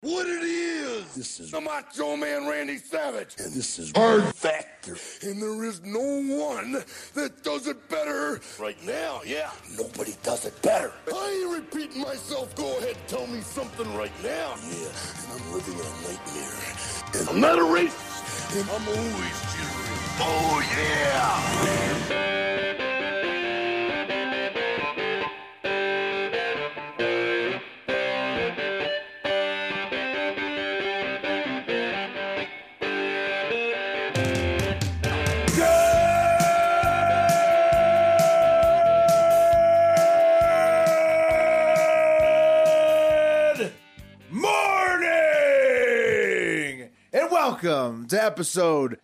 what it is. This is the Macho Man Randy Savage. And this is Hard Factor. And there is no one that does it better right now, yeah. Nobody does it better. I ain't repeating myself. Go ahead, tell me something right now. Yeah, and I'm living in a nightmare. And I'm not a racist. And I'm always cheering. Oh, yeah. Welcome to episode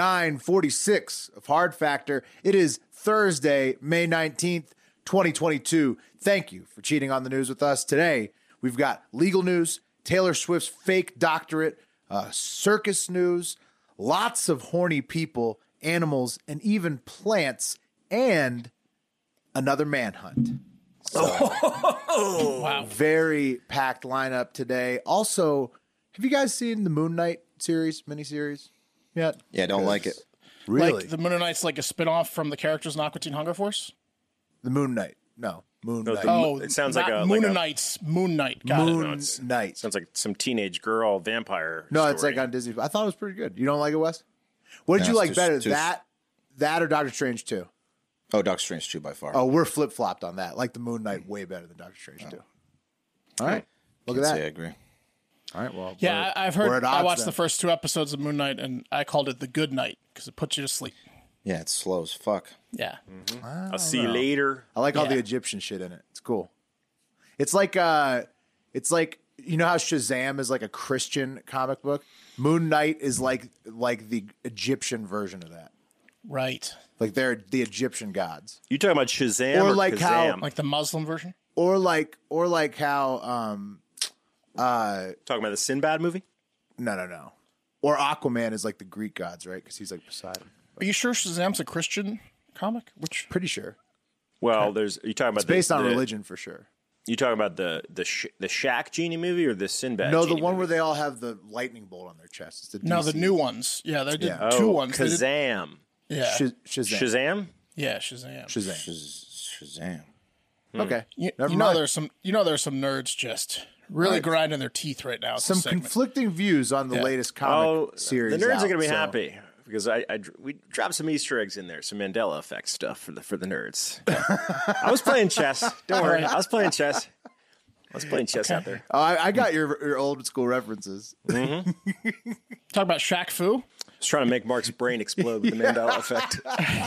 946 of Hard Factor. It is Thursday, May 19th, 2022. Thank you for cheating on the news with us. Today, we've got legal news, Taylor Swift's fake doctorate, circus news, lots of horny people, animals, and even plants, and another manhunt. So, wow. Very packed lineup today. Also, have you guys seen the Moon Knight miniseries yet? Yeah, don't like it. Really? Like the Moon Knight's like a spin-off from the characters in Aqua Teen Hunger Force? The Moon Knight. No. Moon Knight. Oh, it sounds like a Moon Knight's Moon Knight. Got Moon it. Knight. Sounds like some teenage girl vampire. No, story. it's like on Disney. I thought it was pretty good. You don't like it, Wes? What did No, you like it's better? too- That or Doctor Strange 2? Oh, Doctor Strange 2 by far. Oh, we're flip-flopped on that. Like the Moon Knight way better than Doctor Strange 2. All right. Look at Can't that. say I agree. All right, well. Yeah, I've we're heard. at I odds watched then. the first 2 episodes of Moon Knight, and I called it the Good Night because it puts you to sleep. Yeah, it's slow as fuck. Yeah. I'll see you later. I like all the Yeah. Egyptian shit in it. It's cool. It's like you know how Shazam is like a Christian comic book? Moon Knight is like the Egyptian version of that. Right. Like they're the Egyptian gods. You talking about Shazam Or or like how- Kazam? Like the Muslim version? Or like how Talking about the Sinbad movie? no. Or Aquaman is like the Greek gods, right? Because he's like Poseidon. Are you sure Shazam's a Christian comic? Which Pretty sure. Well, there's. You talking about It's based on the, religion for sure. You talking about the Shaq genie movie or the Sinbad? No, the genie one movie? where they all have the lightning bolt on their chest. It's the no, DC. the new ones. Yeah, they did Yeah. 2 ones. They did- Kazam. yeah. Shazam. Shazam. Yeah, Shazam. Shazam. Okay. You Never know mind. there's some nerds just really Right. grinding their teeth right now. at Some this segment. conflicting views on the Yeah. latest comic series. The nerds out, are going to be so- happy because we dropped some Easter eggs in there, some Mandela effect stuff for the nerds. I was playing chess. Don't worry, I was playing chess. Out there. Oh, I got your old school references. Talk about Shaq Fu. I was trying to make Mark's brain explode with the Mandela effect.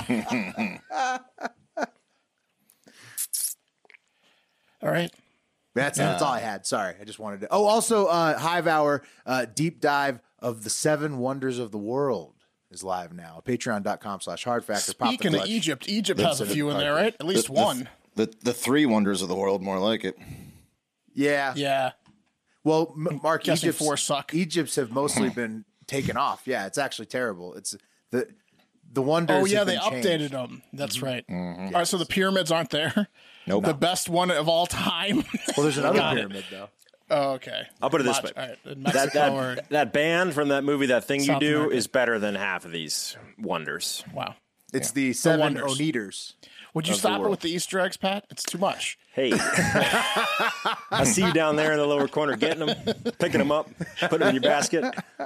All right. That's all I had. Sorry, I just wanted to. Oh, also, Hive Hour deep dive of the 7 wonders of the world is live now. Patreon.com/hardfactor. Speaking of Egypt has a few in there, right? At least one. The 3 wonders of the world, more like it. Yeah. Yeah. Well, Mark, guessing 4 suck. Egypt's have mostly been taken off. Yeah, it's actually terrible. It's the wonders. Oh yeah, have they been updated changed. them. That's right. All right, so the pyramids aren't there. Nope. The best one of all time. Well, there's another Got it. pyramid though. Oh, okay. I'll put it this way: All right, in Mexico or that band from that movie, That Thing South You Do, America. is better than half of these wonders. wow. It's the 7 wonders. Oneaters. Would you stop it with the Easter eggs, Pat? It's too much. Hey, I see you down there in the lower corner, getting them, picking them up, putting them in your basket.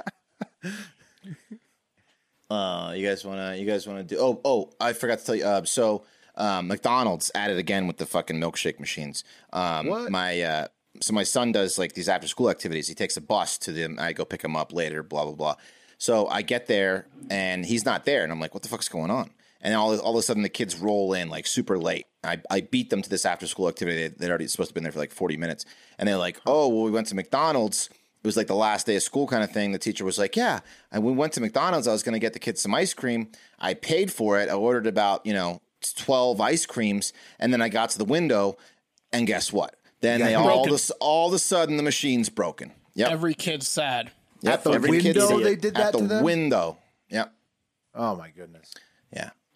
You guys wanna do? Oh, I forgot to tell you. So McDonald's at it again with the fucking milkshake machines. What? My son does like these after school activities. He takes a bus to them. I go pick him up later. Blah blah blah. So I get there and he's not there, and I'm like, what the fuck's going on? And all of a sudden the kids roll in like super late. I beat them to this after school activity. They'd already supposed to have been there for like 40 minutes. And they're like, oh, well, we went to McDonald's. It was like the last day of school kind of thing. The teacher was like, yeah. And we went to McDonald's. I was going to get the kids some ice cream. I paid for it. I ordered about, 12 ice creams. And then I got to the window and guess what? Then they all of a sudden the machine's broken. Yep. Every kid's sad. At the Every kid's window idiot. they did that at to the them? window. Yep. Oh my goodness. Yeah.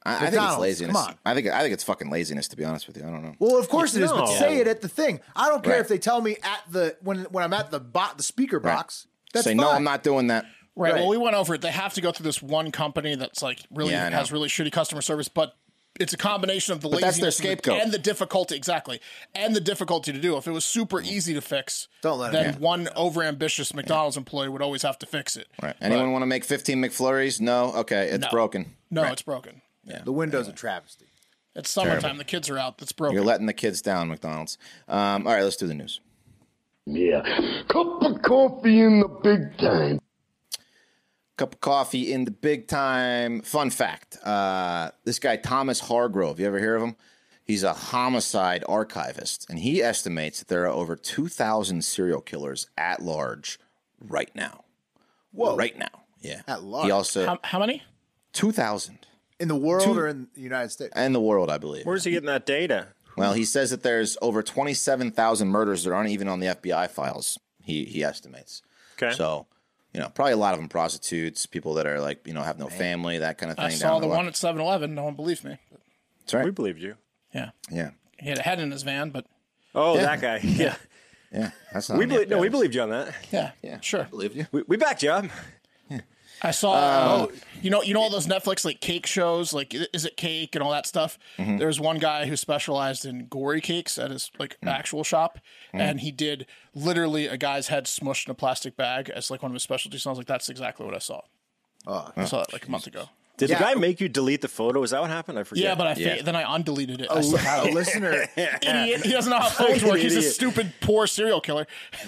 I think it's McDonald's, laziness. come on. I think it's fucking laziness, to be honest with you. I don't know. Well, of course it is, but No. say it at the thing. I don't care Right. if they tell me at the when I'm at the speaker box. That's Say fine. no, I'm not doing that. Right. Right. Well, we went over it. They have to go through this one company that's like really Yeah, I know. has really shitty customer service, but it's a combination of the But that's laziness their scapegoat. and the difficulty. Exactly. And the difficulty to do. If it was super easy to fix, Don't let it then happen. one overambitious McDonald's employee would always have to fix it. Right. Anyone want to make 15 McFlurries? No. Okay, it's No. broken. No, it's broken. The window's a travesty. It's summertime. Terrible. The kids are out. That's broken. You're letting the kids down, McDonald's. All right, let's do the news. Yeah. Cup of coffee in the big time. Cup of coffee in the big time. Fun fact. This guy, Thomas Hargrove, you ever hear of him? He's a homicide archivist, and he estimates that there are over 2,000 serial killers at large right now. Whoa. Right now. Yeah. At large? He also, How many? 2,000. In the world or in the United States? In the world, I believe. Where's he getting that data? Well, he says that there's over 27,000 murders that aren't even on the FBI files, he estimates. Okay. So, probably a lot of them prostitutes, people that are like, have no family, that kind of thing. I saw the one at 7-Eleven. No one believed me. That's right. We believed you. Yeah. Yeah. He had a head in his van, but Oh, that guy. Yeah. Yeah. That's not We on the believe. No, FBI. we believed you on that. yeah, sure. Believe you. We backed you up. I saw, you know all those Netflix like cake shows, like Is It Cake and all that stuff. Mm-hmm. There's one guy who specialized in gory cakes at his like Mm. actual shop, and he did literally a guy's head smushed in a plastic bag as like one of his specialties. And I was like, that's exactly what I saw. I saw that like a month ago. Did Yeah. the guy make you delete the photo? Is that what happened? I forget. Yeah, but Yeah. then I undeleted it. I still have A it. listener, Idiot. He doesn't know how phones work. He's a Idiot. stupid, poor serial killer.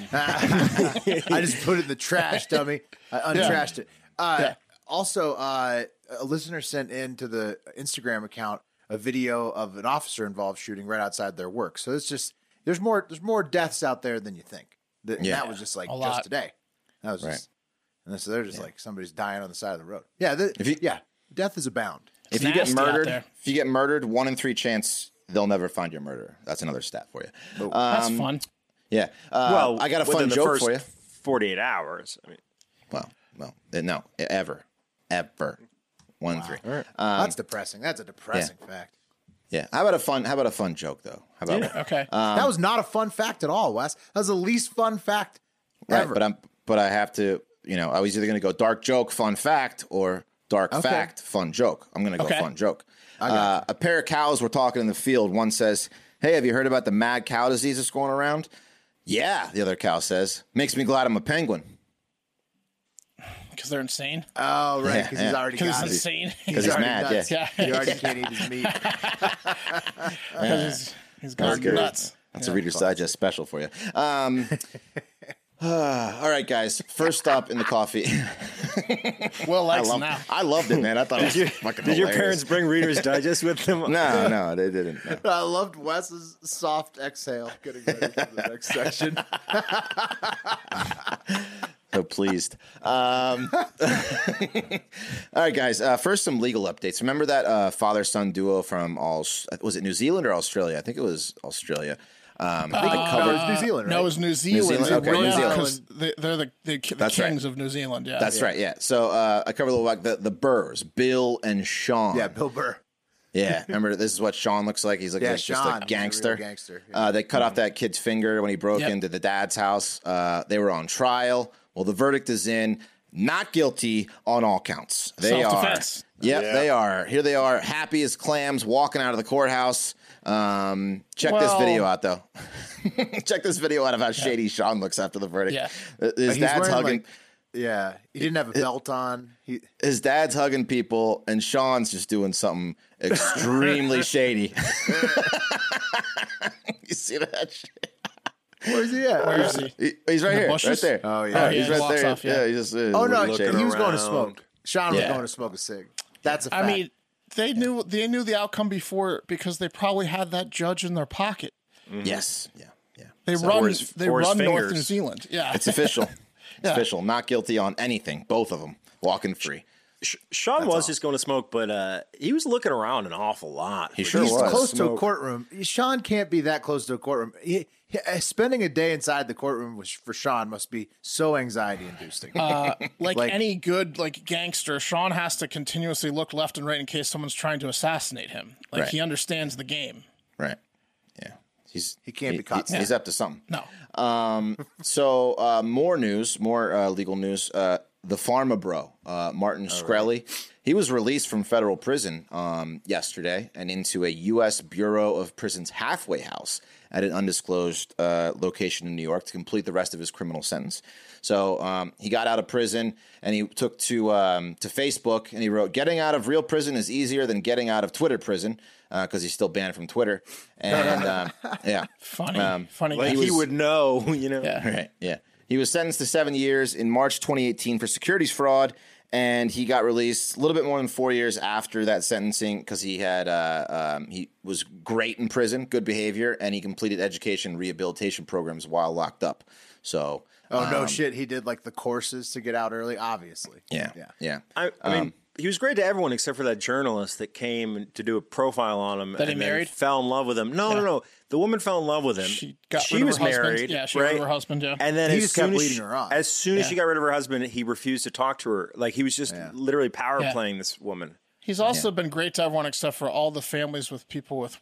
I just put it in the trash, dummy. I untrashed it. Yeah. Also, a listener sent in to the Instagram account a video of an officer involved shooting right outside their work. So it's just there's more deaths out there than you think. And Yeah. that was just like A just lot. today. That was Right. just, and so they're just like somebody's dying on the side of the road. Yeah, death is abound. If you get nasty out murdered, there. 1 in 3 chance they'll never find your murderer. That's another stat for you. That's fun. Yeah. Well, I got a within fun the joke first for you. 48 hours. I mean, Well, no, ever. 1 in 3. That's depressing. That's a depressing fact. Yeah. How about a fun joke though? How about Okay. That was not a fun fact at all, Wes. That was the least fun fact right? ever. But I have to. I was either going to go dark joke, fun fact, or dark fact, fun joke. I'm going to go Okay. fun joke. A pair of cows were talking in the field. One says, "Hey, have you heard about the mad cow disease that's going around?" Yeah, the other cow says, "Makes me glad I'm a penguin." Because they're insane. Oh, right, because he's yeah. already Because got he's it. insane. Because he's already mad. nuts. Yeah. Yeah. He already can't eat his meat. Because he's gone good. nuts. That's a Reader's Digest special for you. All right, guys. First up in the coffee. Will likes it now. I loved it, man. I thought it was fucking did your hilarious. parents bring Reader's Digest with them? No, they didn't. No. I loved Wes's soft exhale. Getting ready for the next section. So pleased. All right, guys. First, some legal updates. Remember that father-son duo from was it New Zealand or Australia? I think it was Australia. I think it No, covered. it's New Zealand, right? No, it was New Zealand. Zealand? Okay, Yeah, New Zealand. because they're the That's right. kings of New Zealand. Yeah, That's right. Yeah. So I covered a little like the Burrs, Bill and Sean. Yeah, Bill Burr. Yeah, remember this is what Sean looks like. He's like Yeah, just Sean, a he's a gangster. real gangster, yeah. They cut off that kid's finger when he broke Yep. into the dad's house. They were on trial. Well, the verdict is in. Not guilty on all counts. They are. Self-defense. Yep, they are. Here they are, happy as clams, walking out of the courthouse. Check this video out, though. Check this video out of how shady Sean looks after the verdict. Yeah. His He's dad's wearing, hugging. like- yeah, he didn't have a belt on. His dad's hugging people, and Sean's just doing something extremely shady. You see that shit? Where's he at? Where is he? He's right the here, right bushes? there. Oh, yeah. he's he right walks there. off, yeah. He's just. Oh no, he looking was going to around. smoke. Sean was Yeah. going to smoke a cig. That's a fact. I mean, they knew the outcome before because they probably had that judge in their pocket. Yes, yeah. They or run his North fingers. New Zealand. Yeah, It's official. It's official. Not guilty on anything. Both of them walking free. Sean was just going to smoke, but he was looking around an awful lot. He sure He's was. close to a courtroom. Sean can't be that close to a courtroom. Spending a day inside the courtroom for Sean must be so anxiety inducing. Like any good gangster, Sean has to continuously look left and right in case someone's trying to assassinate him. Like Right. he understands the game. Right. Yeah. He can't be caught. He's up to something. No. So more news, more legal news. The Pharma Bro, Martin Shkreli, he was released from federal prison yesterday and into a U.S. Bureau of Prisons halfway house at an undisclosed location in New York to complete the rest of his criminal sentence. So he got out of prison and he took to Facebook and he wrote, "Getting out of real prison is easier than getting out of Twitter prison," because he's still banned from Twitter. And yeah, Funny. Like he would know, you know. Yeah. right, yeah. He was sentenced to 7 years in March 2018 for securities fraud, and he got released a little bit more than 4 years after that sentencing because he had he was great in prison, good behavior, and he completed education and rehabilitation programs while locked up. So, no shit. He did like the courses to get out early. Obviously. yeah. I mean, he was great to everyone except for that journalist that came to do a profile on him That he and then married? fell in love with him. No. The woman fell in love with him. She got she rid of was her husband. married. Yeah, she got rid of her husband, yeah. And then He as just kept soon as leading she, her on. as soon as Yeah. she got rid of her husband, he refused to talk to her. Like he was just literally power Yeah. playing this woman. He's also been great to everyone except for all the families with people with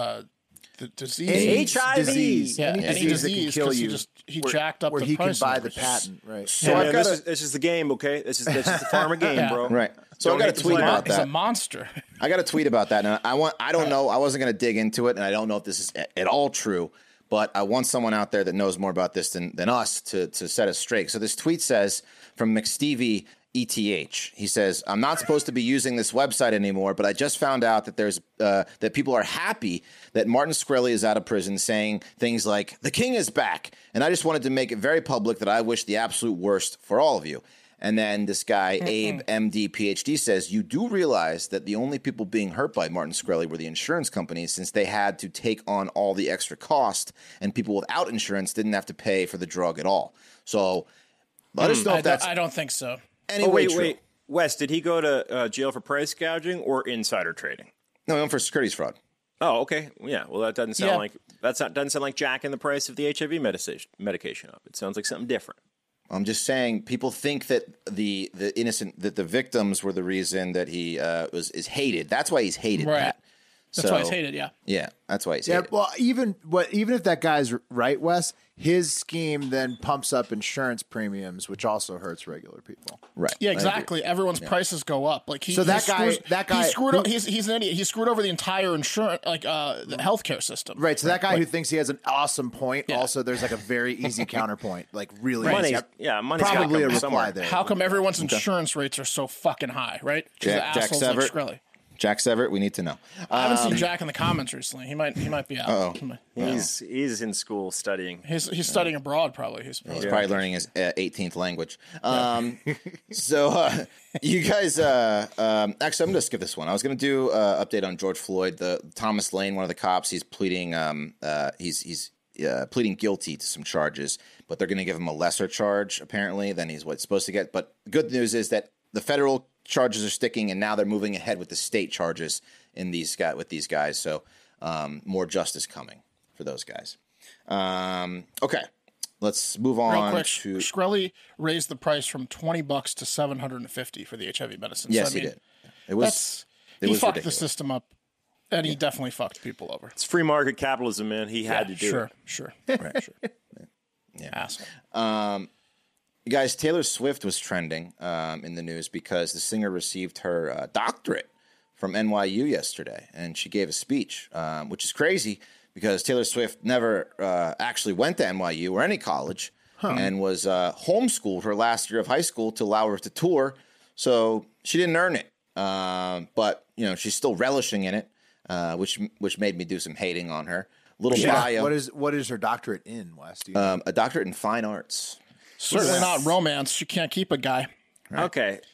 the disease. HIV. disease. Yeah, Any any disease that can disease, kill 'cause you. he jacked up where the he price. can buy of the it. patent. Right. So Yeah, I've got this is the game, okay? This is the pharma game, Yeah. bro. right. So I've got a hate the tweet player. about He's a that. monster. I got a tweet about that. And I don't know. I wasn't going to dig into it, and I don't know if this is at all true. But I want someone out there that knows more about this than us to set us straight. So this tweet says from McStevie ETH. He says, "I'm not supposed to be using this website anymore, but I just found out that there's that people are happy that Martin Shkreli is out of prison, saying things like the king is back, and I just wanted to make it very public that I wish the absolute worst for all of you." And then this guy, Abe, MD, PhD, says, "You do realize that the only people being hurt by Martin Shkreli were the insurance companies, since they had to take on all the extra cost, and people without insurance didn't have to pay for the drug at all." So let us know if that's I don't think so. anyway true. Wait. Wes, did he go to jail for price gouging or insider trading? No, he went for securities fraud. Oh, okay. Yeah. Well, that doesn't sound Yeah. like doesn't sound like jacking the price of the HIV medication up. It sounds like something different. I'm just saying, people think that the innocent, that the victims were the reason that he is hated. That's why he's hated, Right. Pat. That's why he's hated. Yeah. Yeah, that's why he's Yeah, hated. well, even if that guy's right, Wes, his scheme then pumps up insurance premiums, which also hurts regular people. Right. Yeah, I agree. exactly. Everyone's prices go up. Like So that guy he screwed who- up. He's an idiot. He screwed over the entire insurance, the healthcare system. Right. So that guy who thinks he has an awesome point, Yeah. also there's like a very easy counterpoint, like really Money's, easy. money's Probably a gotta come reply somewhere. there. How come everyone's insurance rates are so fucking high? Right? 'Cause Jack the assholes like Severett? Shkreli. Jack Severett, we need to know. I haven't seen Jack in the comments recently. He might be out. He's in school studying. He's studying abroad. Probably. He's Probably learning his 18th language. So you guys, actually, I'm going to skip this one. I was going to do an update on George Floyd. The Thomas Lane, one of the cops, he's pleading. He's pleading guilty to some charges, but they're going to give him a lesser charge apparently than he's what's supposed to get. But the good news is that the federal charges are sticking, and now they're moving ahead with the state charges with these guys. So more justice coming for those guys. Okay, let's move on. Real quick, to Shkreli raised the price from $20 to $750 for the HIV medicine. yes, so, he did. It was He was fucked ridiculous. the system up, and he definitely fucked people over. It's free market capitalism, man. He had to do it. Sure. Right. Yeah. Asshole. Guys, Taylor Swift was trending in the news because the singer received her doctorate from NYU yesterday, and she gave a speech, which is crazy because Taylor Swift never actually went to NYU or any college and was homeschooled her last year of high school to allow her to tour, so she didn't earn it. But, she's still relishing in it, which made me do some hating on her. Little bio. What is her doctorate in, Wes? Do you know? A doctorate in fine arts. Certainly not romance. She can't keep a guy. Okay, so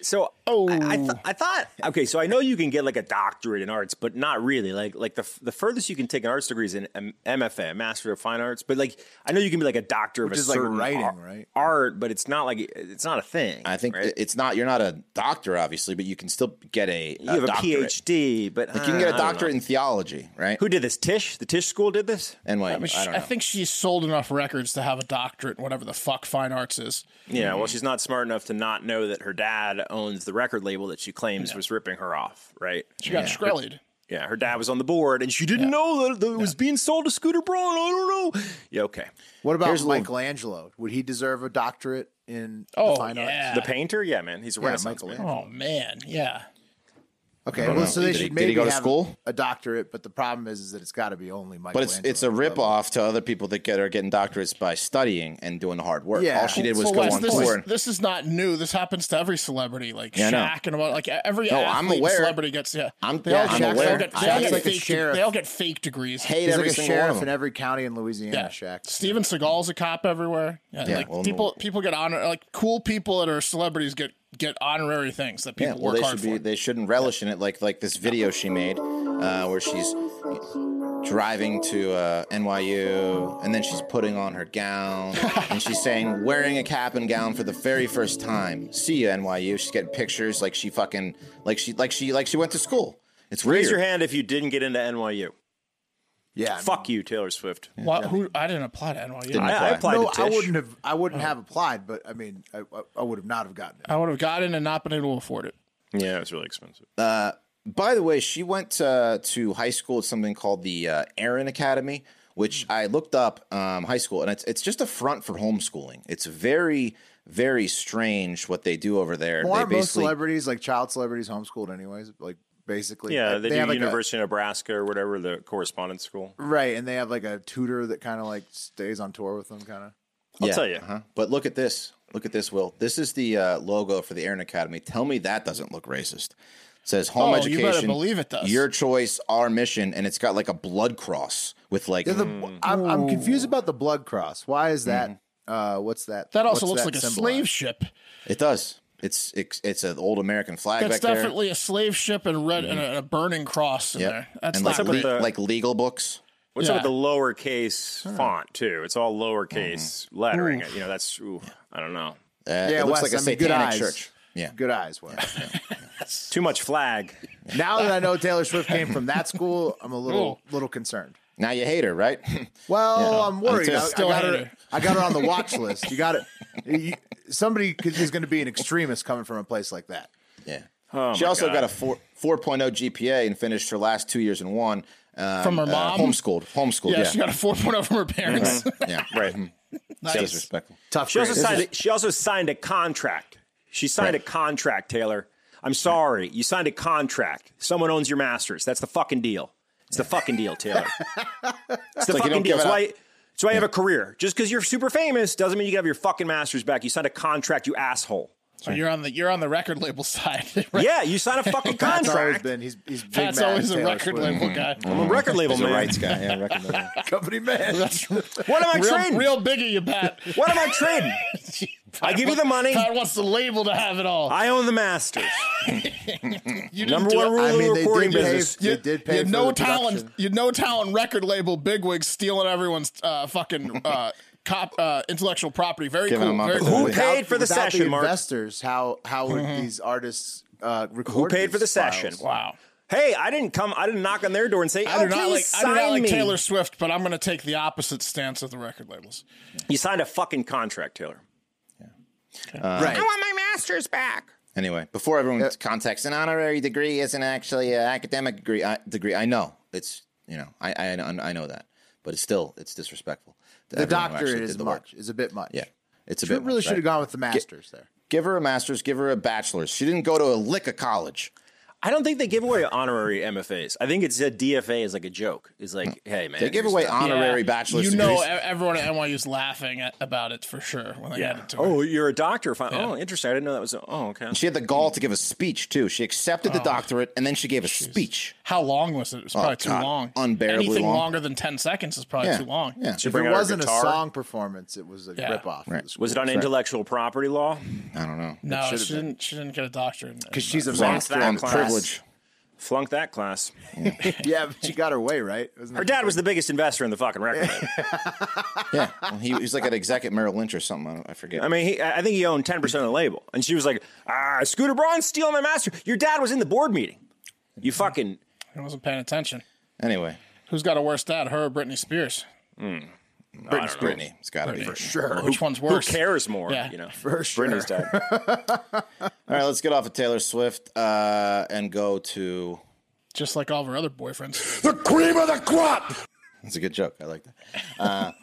Oh, I thought. Okay, so I know you can get like a doctorate in arts, but not really. Like the furthest you can take an arts degree is an MFA, a Master of Fine Arts. But like I know you can be like a doctor of a is like certain writing, right? art, but it's not a thing. I think right? it's not. You're not a doctor, obviously, but you can still get a You have a doctorate. PhD, but Like you can get I a don't know. doctorate in theology, right? Who did this? Tisch? The Tisch School did this? NYU. I, mean, I don't know. I think she's sold enough records to have a doctorate in whatever the fuck fine arts is. Yeah, well, she's not smart enough to not know that her dad owns the record label that she claims was ripping her off, right? She got Skrellied. Yeah, her dad was on the board, and she didn't know that it was being sold to Scooter Braun. I don't know. Yeah, okay. What about Here's a little- Michelangelo? Would he deserve a doctorate in Oh, the fine arts? yeah. The painter? Yeah, man. He's a Renaissance man. Michelangelo. Oh, man. Yeah. Okay, don't well, know. so they Did he- should did he maybe go to have school? a doctorate, but the problem is that it's got to be only But Michelangelo. it's a rip off to other people that are getting doctorates by studying and doing the hard work. Yeah. All she did was So go Wes, on this tour. This is not new. This happens to every celebrity, like Yeah, I know. Shaq and about like every No, I'm athlete and aware. celebrity gets. Yeah, I'm they all, I'm get- aware. They all get, they all Shaq's get like a fake. sheriff. They all get fake degrees. Hate He's every like a single one of sheriff them. in every county in Louisiana. Yeah, Shaq. Steven Seagal's a cop everywhere. Yeah, Yeah, like well, people get honor. Like cool people that are celebrities get honorary things that people Yeah, well, work they hard should be. for. They shouldn't relish in it like this video she made, where she's driving to NYU, and then she's putting on her gown, and she's saying, "Wearing a cap and gown for the very first time. See you, NYU." She's getting pictures like she fucking like she went to school. It's weird. Raise your hand if you didn't get into NYU. Yeah. Fuck you, Taylor Swift. Who? I didn't apply to NYU. Didn't I apply. applied No, to I Tisch. wouldn't have applied, but I mean, I would have not have gotten it. I would have gotten and not been able to afford it. Yeah, it was really expensive. By the way, she went to high school at something called the Aaron Academy, which I looked up high school, and it's just a front for homeschooling. It's very, very strange what they do over there. Well, They aren't most basically celebrities, like child celebrities, homeschooled anyways? Like basically, Yeah, they do have like University of Nebraska or whatever, the correspondence school. right, and they have like a tutor that kind of like stays on tour with them, kind of. I'll tell you. But look at this. Look at this, Will. This is the logo for the Aaron Academy. Tell me that doesn't look racist. It says home Oh, education. you better believe it does. Your choice, our mission, and it's got like a blood cross with like. I'm confused about the blood cross. Why is that? What's that? That also what's looks like a symbolize? slave ship. It does. It's an old American flag That's back there. definitely a slave ship and red and a burning cross in Yep. there. That's and not like, with the- like legal books. What's Yeah. up with the lowercase font too? It's all lowercase lettering. You know, that's I don't know. It looks Wes, like a I mean, good satanic eyes. church. Yeah. Good eyes. Wes. Too much flag. Now that I know Taylor Swift came from that school, I'm a little concerned. Now you hate her, right? Well, I'm worried. too. I Still got hate her. her. I got her on the watch list. You got it. Somebody is going to be an extremist coming from a place like that. Yeah. Oh, She my also God. got a 4.0 GPA and finished her last 2 years in one. From her mom? Homeschooled. Yeah, Yeah. she got a 4.0 from her parents. Yeah. Right. Nice. Disrespectful. Tough. She also grades. signed a contract. She signed a contract, Taylor. I'm sorry. You signed a contract. Someone owns your masters. That's the fucking deal. It's the fucking deal, Taylor. It's the like you fucking don't deal. give That's it why, that's why you have a career. Just because you're super famous doesn't mean you can have your fucking masters back. You signed a contract, you asshole. So you're on the record label side. Right? Yeah, you signed a fucking Pat's always contract. been. He's big Pat's mad always a Taylor record Swift. label guy. I'm a record label He's a man. rights guy. Yeah, record label. company man. What am I trading? Real big of you, Pat. What am I trading? I give you the money. Pat wants the label to have it all. I own the masters. You didn't Number do one it. rule I of mean, the they recording did pay. business. They did pay You for no the talent. production. You no talent record label bigwigs stealing everyone's fucking intellectual property. Very Giving cool. them up Very at cool. Who Without- paid for the without session, Mark? investors, how would these artists record? Who paid for the these session? files? Wow. Hey, I didn't knock on their door and say, I do not like sign me. Taylor Swift, but I'm going to take the opposite stance of the record labels. You signed a fucking contract, Taylor. Right. want my master's back. Anyway, before everyone contacts, an honorary degree isn't actually an academic degree. I know it's I know that, but it's disrespectful. to The everyone who doctorate actually is did the work. much. Is a bit much. Yeah, it's a She bit. really much, should have right? gone with the masters there. Give her a master's. Give her a bachelor's. She didn't go to a lick of college. I don't think they give away honorary MFAs. I think it's a DFA is like a joke. It's like, hey man, They give away honorary bachelor's You know, degrees. everyone at NYU is laughing about it for sure when they had it to her. Oh, you're a doctor. Oh, interesting. I didn't know that was. Oh, okay. She had the gall to give a speech too. She accepted the doctorate and then she gave a speech. How long was it? It was probably too God, long. unbearably Anything long. longer than 10 seconds is probably too long. Yeah. If bring it out her wasn't a guitar? song performance, it was a ripoff. Right. Of the school. Was it on intellectual property law? I don't know. No, should've she didn't. She didn't get a doctorate Because she's a Flunked master. that On class. privilege. Flunked that class. Yeah, but she got her way, right? Her dad was the biggest investor in the fucking record label. Yeah. Well, he's like an exec at Merrill Lynch or something. I forget. I mean, I think he owned 10% of the label. And she was like, Scooter Braun's stealing my master. Your dad was in the board meeting. You fucking... I wasn't paying attention. Anyway, Who's got a worse dad, her or Britney Spears? Brittany. It's got to be. For sure. Which one's Who worse? cares more? Yeah. You know, For sure. Britney's dad. All right, let's get off of Taylor Swift and go to... Just like all of her other boyfriends. The cream of the crop! That's a good joke. I like that.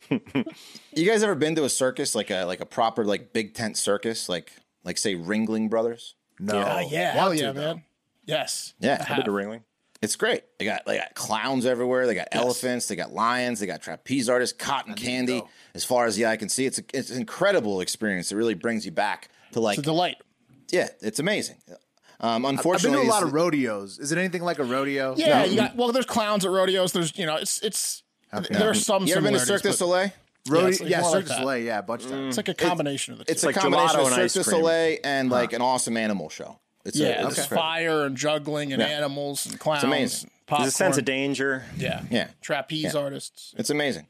You guys ever been to a circus, like a proper like big tent circus, like say Ringling Brothers? No. Yeah, hell yeah, man. Yes. Yeah. I I've been have. to Ringling. It's great. They got clowns everywhere. They got elephants. They got lions. They got trapeze artists, cotton candy. As far as the eye can see, it's an incredible experience. It really brings you back to like, It's a delight. yeah, it's amazing. I've been Unfortunately, to a lot it's- of rodeos. Is it anything like a rodeo? Yeah, you got. Well, there's clowns at rodeos. There's, it's. There are some. You ever been to similarities, Cirque du but Soleil? Rodeo, Yeah, it's like more Cirque like du that. Soleil, yeah, a bunch of times. It's like a combination of the two. It's a like combination gelato of and Cirque ice du cream. Soleil and like an awesome animal show. It's yeah, it's there's incredible. fire and juggling and animals and clowns. amazing. Popcorn. There's a sense of danger. Yeah. Yeah. Trapeze artists. It's amazing.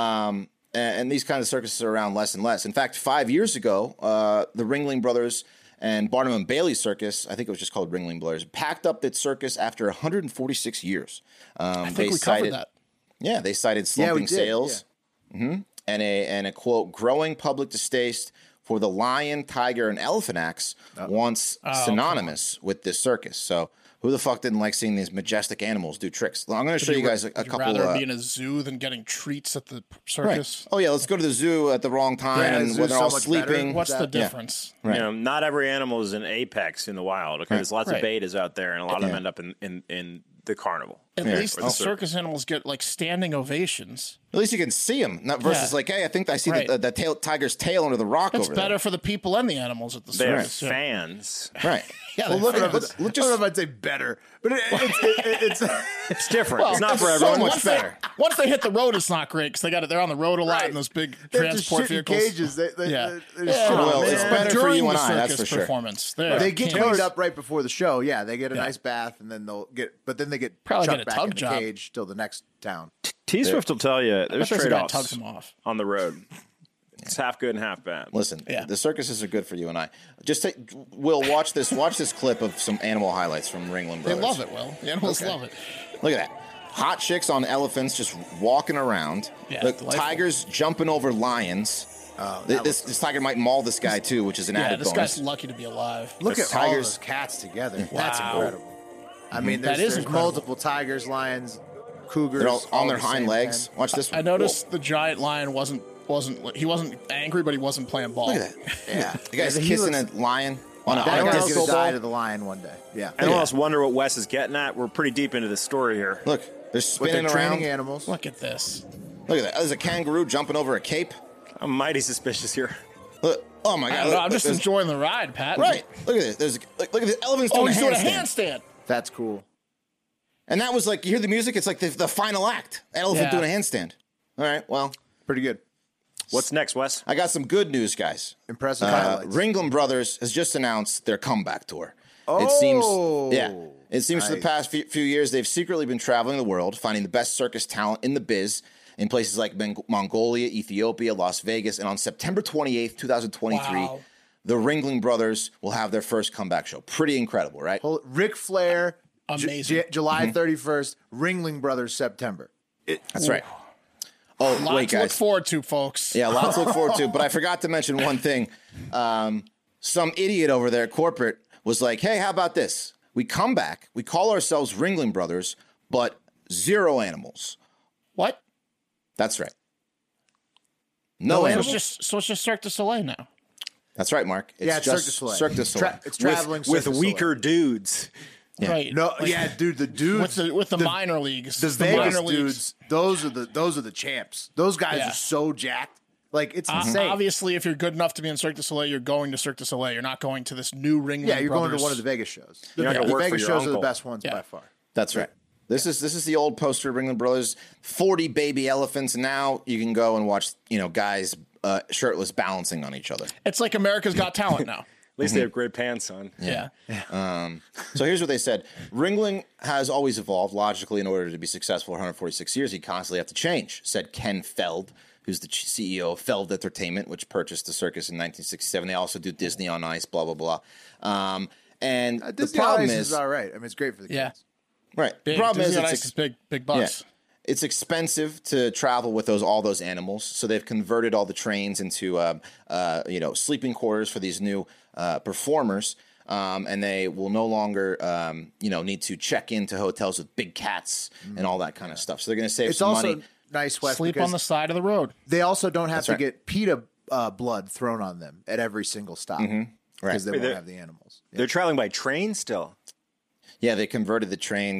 And these kinds of circuses are around less and less. In fact, 5 years ago, the Ringling Brothers and Barnum and Bailey Circus, I think it was just called Ringling Brothers, packed up its circus after 146 years. I think we covered that. Yeah, they cited Yeah, we slumping did, sales and a quote growing public distaste for the lion, tiger, and elephant acts once synonymous with this circus. So who the fuck didn't like seeing these majestic animals do tricks? I'm going to show you guys a Would you couple. rather be in a zoo than getting treats at the circus? Oh yeah, let's go to the zoo at the wrong time Yeah, the and zoo's when they're all so much better. sleeping. What's the Yeah. difference? You know, not every animal is an apex in the wild. Okay, there's lots Right. of betas out there, and a lot of them end up in the carnival. At least Or the circus. circus animals get like standing ovations. At least you can see them, not versus Yeah. like, hey, I think I see Right. the tiger's tail under the rock It's over better for the people and the animals at the They're circus. Yeah. fans. there. Right. Yeah, Well, they're look at fans. it. I don't know if I'd say better, but it's It's different. Well, it's not for so everyone. once once they hit the road, it's not great because they got it. They're on the road a lot Right. in those big they're just transport shooting vehicles. cages. They Yeah. they Yeah, shit on well, them. it's Man. better for during you and the I, that's circus for sure. performance. They get can't- cleaned up right before the show. Yeah, they get a nice bath and then they'll get, but then they get Probably chucked get a back tug in the job. cage till the next town. T Swift will tell you there's There's a trade guy tugs offs them off. on the road. It's half good and half bad. Listen, Yeah. the circuses are good for you and I. Just take, Will, watch this clip of some animal highlights from Ringling They Brothers. love it, Will. The animals love it. Look at that. Hot chicks on elephants just walking around. Yeah, Look, delightful. tigers jumping over lions. This tiger might maul this guy too, which is an Yeah, added this bonus. guy's lucky to be alive. Look at all tigers- those cats together. That's Wow. incredible. I mean, That there's is incredible. multiple tigers, lions, cougars. They're all on their in the hind same legs. pen. Watch this one. I noticed the giant lion wasn't angry, but he wasn't playing ball. Look at that. Yeah, The guy's He kissing looks- a lion on a That guy's disco gonna die ball. to the lion one day. Yeah, I almost wonder what Wes is getting at. We're pretty deep into the story here. Look, they're but they're spinning training around. animals. Look at this. Look at that. There's a kangaroo jumping over a cape. I'm mighty suspicious here. Look. Oh my I god. don't know, Look, I'm just there's- enjoying the ride, Pat. Right. Look at this. Look at the elephants Oh, doing he's a doing a handstand. handstand. That's cool. And that was like, you hear the music? It's like the final act. Elephant Yeah. doing a handstand. All right. Well, Pretty good. What's next, Wes? I got some good news, guys. Impressive highlights. Ringling Brothers has just announced their comeback tour. Oh, It seems for the nice. past few years they've secretly been traveling the world, finding the best circus talent in the biz in places like Mongolia, Ethiopia, Las Vegas, and on September 28th, 2023, Wow. the Ringling Brothers will have their first comeback show. Pretty incredible, right? Ric Flair, Amazing. July 31st, Ringling Brothers, September. That's right. Oh, Lots wait, to look guys. forward to, folks. Yeah, lots to look forward to. But I forgot to mention one thing. Some idiot over there at corporate was like, hey, how about this? We come back, we call ourselves Ringling Brothers, but 0 animals. What? That's right. No animals. So it's just Cirque du Soleil now. That's right, Mark. It's Yeah, it's just Cirque du Soleil. Cirque du Soleil. It's traveling with Cirque du weaker Soleil. dudes. Right. No, Like, yeah, dude, the dudes with the minor leagues. the Vegas minor leagues. dudes, those are the champs. Those guys Yeah. are so jacked. Like it's insane. Obviously, if you're good enough to be in Cirque du Soleil, you're going to Cirque du Soleil. You're not going to this new Ringling Yeah, you're going Brothers. to one of the Vegas shows. The, You're not gonna the work for Vegas your shows are the uncle. best ones Yeah. by far. That's right. This is the old poster of Ringling Brothers. 40 baby elephants, and now you can go and watch guys shirtless balancing on each other. It's like America's Got Talent now. At least they have great pants on. Yeah. So here's what they said. Ringling has always evolved logically in order to be successful for 146 years. He constantly have to change, said Ken Feld, who's the CEO of Feld Entertainment, which purchased the circus in 1967. They also do Disney on Ice, blah, blah, blah. And the Disney on problem Ice is, all right. I mean, it's great for the Yeah. kids. right. Big, The problem Disney on is, Ice is big bucks. Yeah. It's expensive to travel with all those animals, so they've converted all the trains into sleeping quarters for these new performers, and they will no longer need to check into hotels with big cats and all that kind of stuff. So they're going to save It's some also money. nice, Wes, Sleep because on the side of the road. they also don't have That's to right. get PETA blood thrown on them at every single stop because Right. they won't have the animals. Yeah. They're traveling by train still. Yeah, they converted the train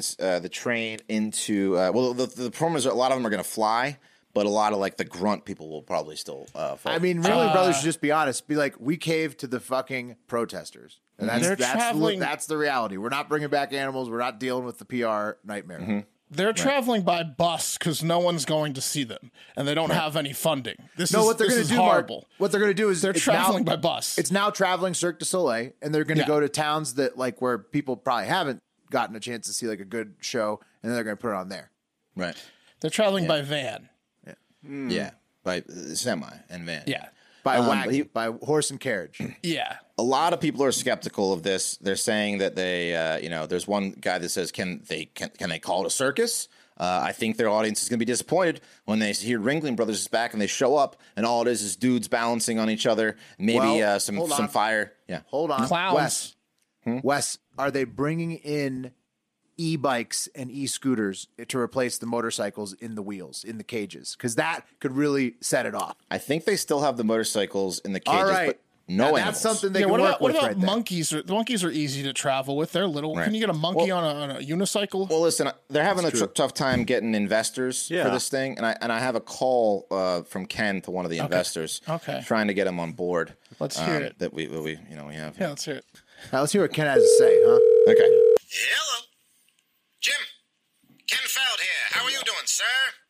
into the performers. A lot of them are going to fly, but a lot of like the grunt people will probably still follow. I mean, Ringling Brothers should just be honest. Be like, we caved to the fucking protesters. And They're traveling- that's the reality. We're not bringing back animals. We're not dealing with the PR nightmare. They're traveling by bus because no one's going to see them, and they don't have any funding. What they're going to do, Mark, horrible. what they're going to do is They're it's traveling now, by bus. It's now traveling Cirque du Soleil, and they're going to Yeah. go to towns that like where people probably haven't gotten a chance to see like a good show, and then they're going to put it on there. right. They're traveling by van. Yeah, by semi and van. Yeah. By but wagon, by horse and carriage. Yeah. A lot of people are skeptical of this. They're saying that they, there's one guy that says, can they call it a circus? I think their audience is going to be disappointed when they hear Ringling Brothers is back and they show up and all it is dudes balancing on each other, maybe Well, some hold on. fire. Yeah, Hold on, Clowns. Wes, are they bringing in e-bikes and e-scooters to replace the motorcycles in the wheels, in the cages? Because that could really set it off. I think they still have the motorcycles in the cages, All right, but no now animals. that's something they Yeah, can what work about, what with about right there. monkeys? The monkeys are easy to travel with. They're little. Right. Can you get a monkey on a unicycle? Well, listen, they're having a tough time getting investors Yeah. for this thing, and I have a call from Ken to one of the investors, Okay. trying to get him on board. Let's hear it. That we have. Yeah, let's hear it. Now let's hear what Ken has to say, huh? Okay. Hello. Jim. Ken Feld here. How are you doing, sir?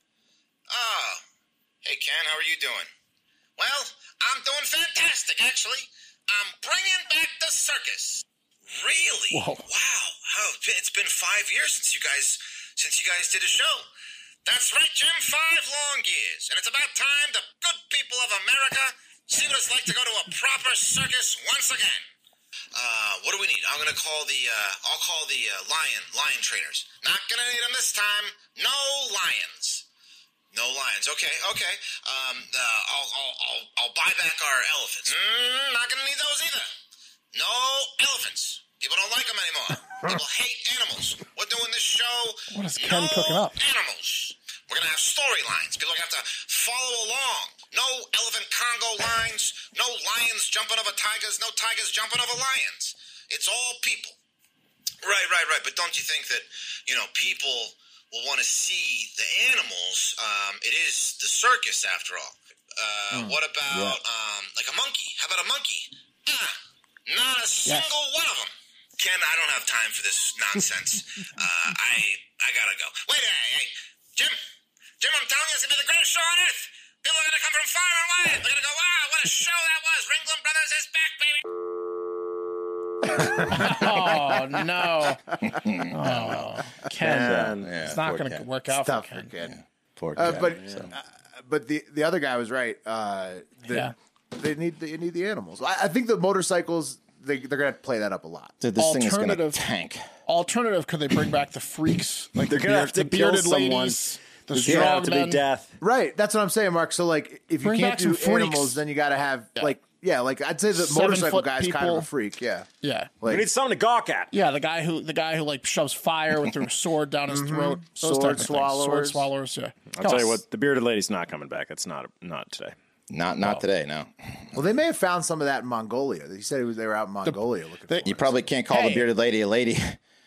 Oh. Hey, Ken, how are you doing? Well, I'm doing fantastic, actually. I'm bringing back the circus. Really? Whoa. Wow. Oh, it's been 5 years since you guys did a show. That's right, Jim. 5 long years. And it's about time the good people of America see what it's like to go to a proper circus once again. What do we need? I'll call the lion trainers. Not gonna need them this time. No lions. No lions. Okay. I'll buy back our elephants. Not gonna need those either. No elephants. People don't like them anymore. People hate animals. We're doing this show. What is Ken cooking up? Animals. We're gonna have storylines. People are gonna have to follow along. No elephant Congo lines. No lions jumping over tigers. No tigers jumping over lions. It's all people. Right. But don't you think that people will want to see the animals? It is the circus after all. What about like a monkey? How about a monkey? Not a single one of them. Ken, I don't have time for this nonsense. I gotta go. Wait, hey, Jim, I'm telling you, it's gonna be the greatest show on earth. People are gonna come from far and wide. They're gonna go, wow, what a show that was. Ringling Brothers is back, baby. Oh no! Oh, Ken, it's not poor going to Ken. work out Tough for for Ken. Ken. Poor Ken. But the other guy was right. They need the animals. I think the motorcycles they're gonna play that up a lot. Dude, this thing is going to Alternative- tank. Alternative, could they bring back the freaks? Like They're gonna have to the kill bearded someone. ladies, the There's gonna have to be strong men. death. Right, that's what I'm saying, Mark. So like, if you Bring can't back some do freaks. animals, then you got to have like I'd say the 7 motorcycle foot guy's kind of people. a freak. Yeah, Yeah, We like need something to gawk at. yeah. The guy who like shoves fire with their sword down his throat. Those Sword type of things. swallowers. Sword swallowers. Yeah. I'll tell you what, the bearded lady's not coming back. It's not today. Not today, no. well, they may have found some of that in Mongolia. He said they were out in Mongolia looking for they- it. You probably can't call Hey. the bearded lady a lady.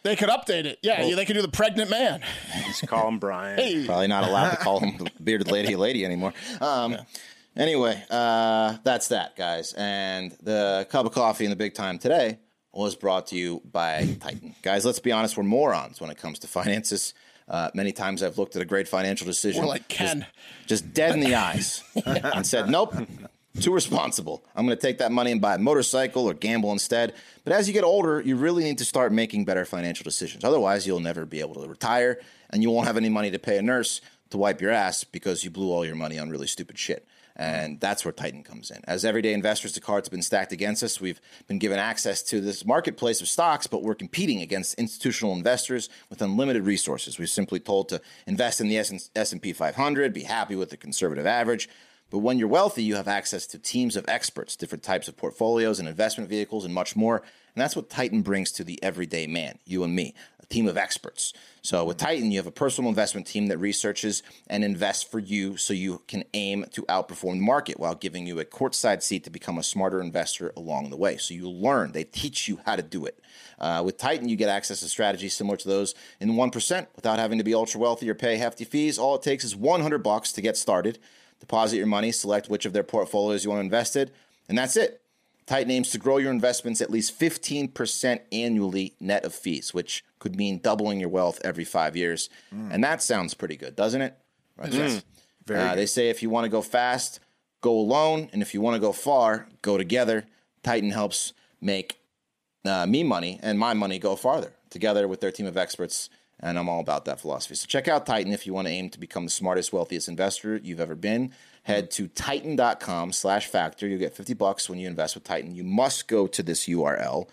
They could update it. Yeah, they could do the pregnant man. Just call him Brian. Hey. Probably not allowed to call him the bearded lady anymore. Anyway, that's that, guys. And the cup of coffee in the big time today was brought to you by Titan. Guys, let's be honest, we're morons when it comes to finances. Many times I've looked at a great financial decision. We're like Ken. Just dead in the eyes and said, nope, too responsible. I'm going to take that money and buy a motorcycle or gamble instead. But as you get older, you really need to start making better financial decisions. Otherwise, you'll never be able to retire, and you won't have any money to pay a nurse to wipe your ass because you blew all your money on really stupid shit. And that's where Titan comes in. As everyday investors, the cards have been stacked against us. We've been given access to this marketplace of stocks, but we're competing against institutional investors with unlimited resources. We're simply told to invest in the S&P 500, be happy with the conservative average. But when you're wealthy, you have access to teams of experts, different types of portfolios and investment vehicles, and much more. And that's what Titan brings to the everyday man, you and me, a team of experts. So with Titan, you have a personal investment team that researches and invests for you so you can aim to outperform the market while giving you a courtside seat to become a smarter investor along the way. So you learn. They teach you how to do it. With Titan, you get access to strategies similar to those in 1% without having to be ultra wealthy or pay hefty fees. All it takes is $100 to get started. Deposit your money, select which of their portfolios you want to invest in, and that's it. Titan aims to grow your investments at least 15% annually net of fees, which could mean doubling your wealth every 5 years. And that sounds pretty good, doesn't it? Right. Yes. They say if you want to go fast, go alone. And if you want to go far, go together. Titan helps make me money and my money go farther together with their team of experts. And I'm all about that philosophy. So check out Titan if you want to aim to become the smartest, wealthiest investor you've ever been. Head to titan.com/factor. You'll get $50 when you invest with Titan. You must go to this URL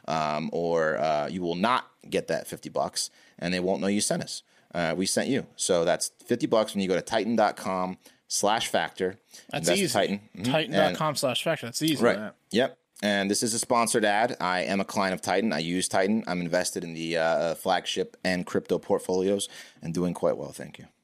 or you will not get that $50 and they won't know you sent us. We sent you. So that's $50 when you go to titan.com/factor. That's easy. Titan. Titan.com/factor. That's easy. Right. Yep. And this is a sponsored ad. I am a client of Titan. I use Titan. I'm invested in the flagship and crypto portfolios and doing quite well. Thank you.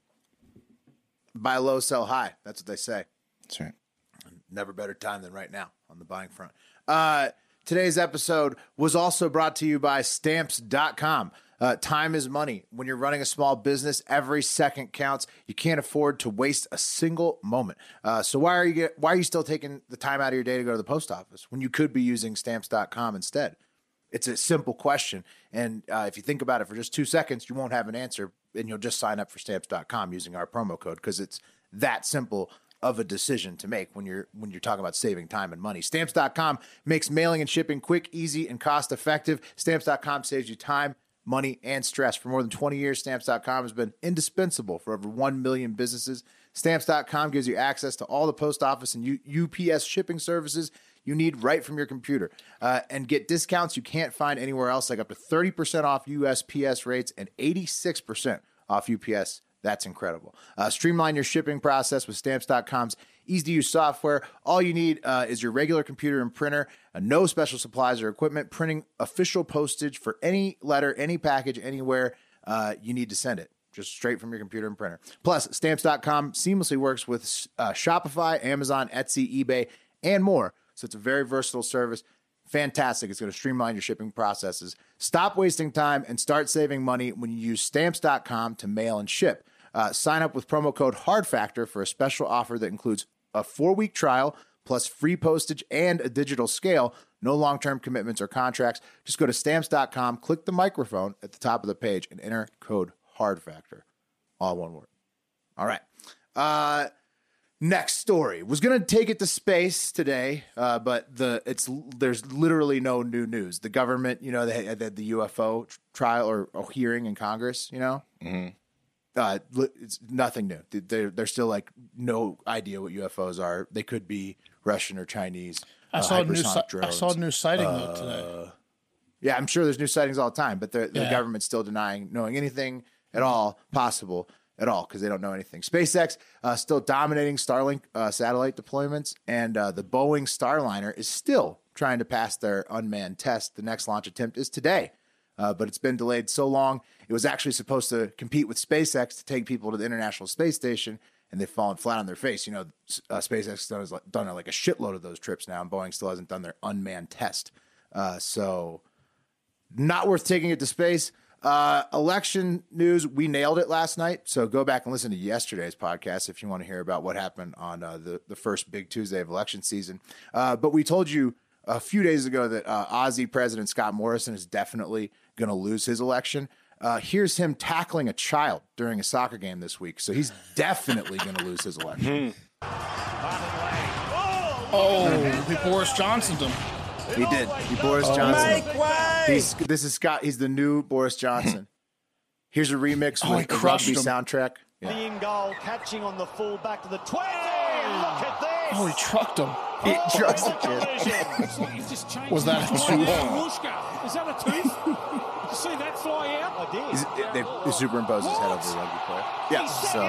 Buy low, sell high. That's what they say. That's right. Never better time than right now on the buying front. Today's episode was also brought to you by Stamps.com. Time is money. When you're running a small business, every second counts. You can't afford to waste a single moment. So why are you still taking the time out of your day to go to the post office when you could be using Stamps.com instead? It's a simple question. And if you think about it for just 2 seconds, you won't have an answer, and you'll just sign up for Stamps.com using our promo code because it's that simple of a decision to make when you're talking about saving time and money. Stamps.com makes mailing and shipping quick, easy, and cost effective. Stamps.com saves you time, money, and stress. For more than 20 years, Stamps.com has been indispensable for over 1 million businesses. Stamps.com gives you access to all the post office and UPS shipping services you need right from your computer. And get discounts you can't find anywhere else, like up to 30% off USPS rates and 86% off UPS. That's incredible. Streamline your shipping process with Stamps.com's easy-to-use software. All you need is your regular computer and printer, no special supplies or equipment, printing official postage for any letter, any package, anywhere you need to send it, just straight from your computer and printer. Plus, Stamps.com seamlessly works with Shopify, Amazon, Etsy, eBay, and more. So it's a very versatile service. Fantastic. It's going to streamline your shipping processes. Stop wasting time and start saving money when you use Stamps.com to mail and ship. Sign up with promo code HARDFACTOR for a special offer that includes a 4-week trial plus free postage and a digital scale. No long-term commitments or contracts. Just go to Stamps.com, click the microphone at the top of the page, and enter code HARDFACTOR. All one word. All right. Next story. Was going to take it to space today, but there's literally no new news. The government, they had the UFO trial or hearing in Congress, Mm-hmm. It's nothing new. They're still like no idea what UFOs are. They could be Russian or Chinese. I saw a new sighting though today. Yeah, I'm sure there's new sightings all the time, but the government's still denying knowing anything at all possible at all because they don't know anything. SpaceX still dominating Starlink satellite deployments, and the Boeing Starliner is still trying to pass their unmanned test. The next launch attempt is today, but it's been delayed so long. It was actually supposed to compete with SpaceX to take people to the International Space Station, and they've fallen flat on their face. SpaceX has done like a shitload of those trips now, and Boeing still hasn't done their unmanned test. So not worth taking it to space. Election news, we nailed it last night. So go back and listen to yesterday's podcast if you want to hear about what happened on the first big Tuesday of election season. But we told you a few days ago that Aussie President Scott Morrison is definitely going to lose his election. Here's him tackling a child during a soccer game this week. So he's definitely going to lose his election. Oh, he Boris Johnsoned him. He did. He Boris Johnson. This is Scott. He's the new Boris Johnson. Here's a remix with the rugby soundtrack. The in goal, catching on the full back to the 20. Look at this. Oh, he trucked him. He trucks the kid. Was that a tooth? Is that a tooth? Did you see that fly out? I did. They superimposed his head over the rugby player. Yeah.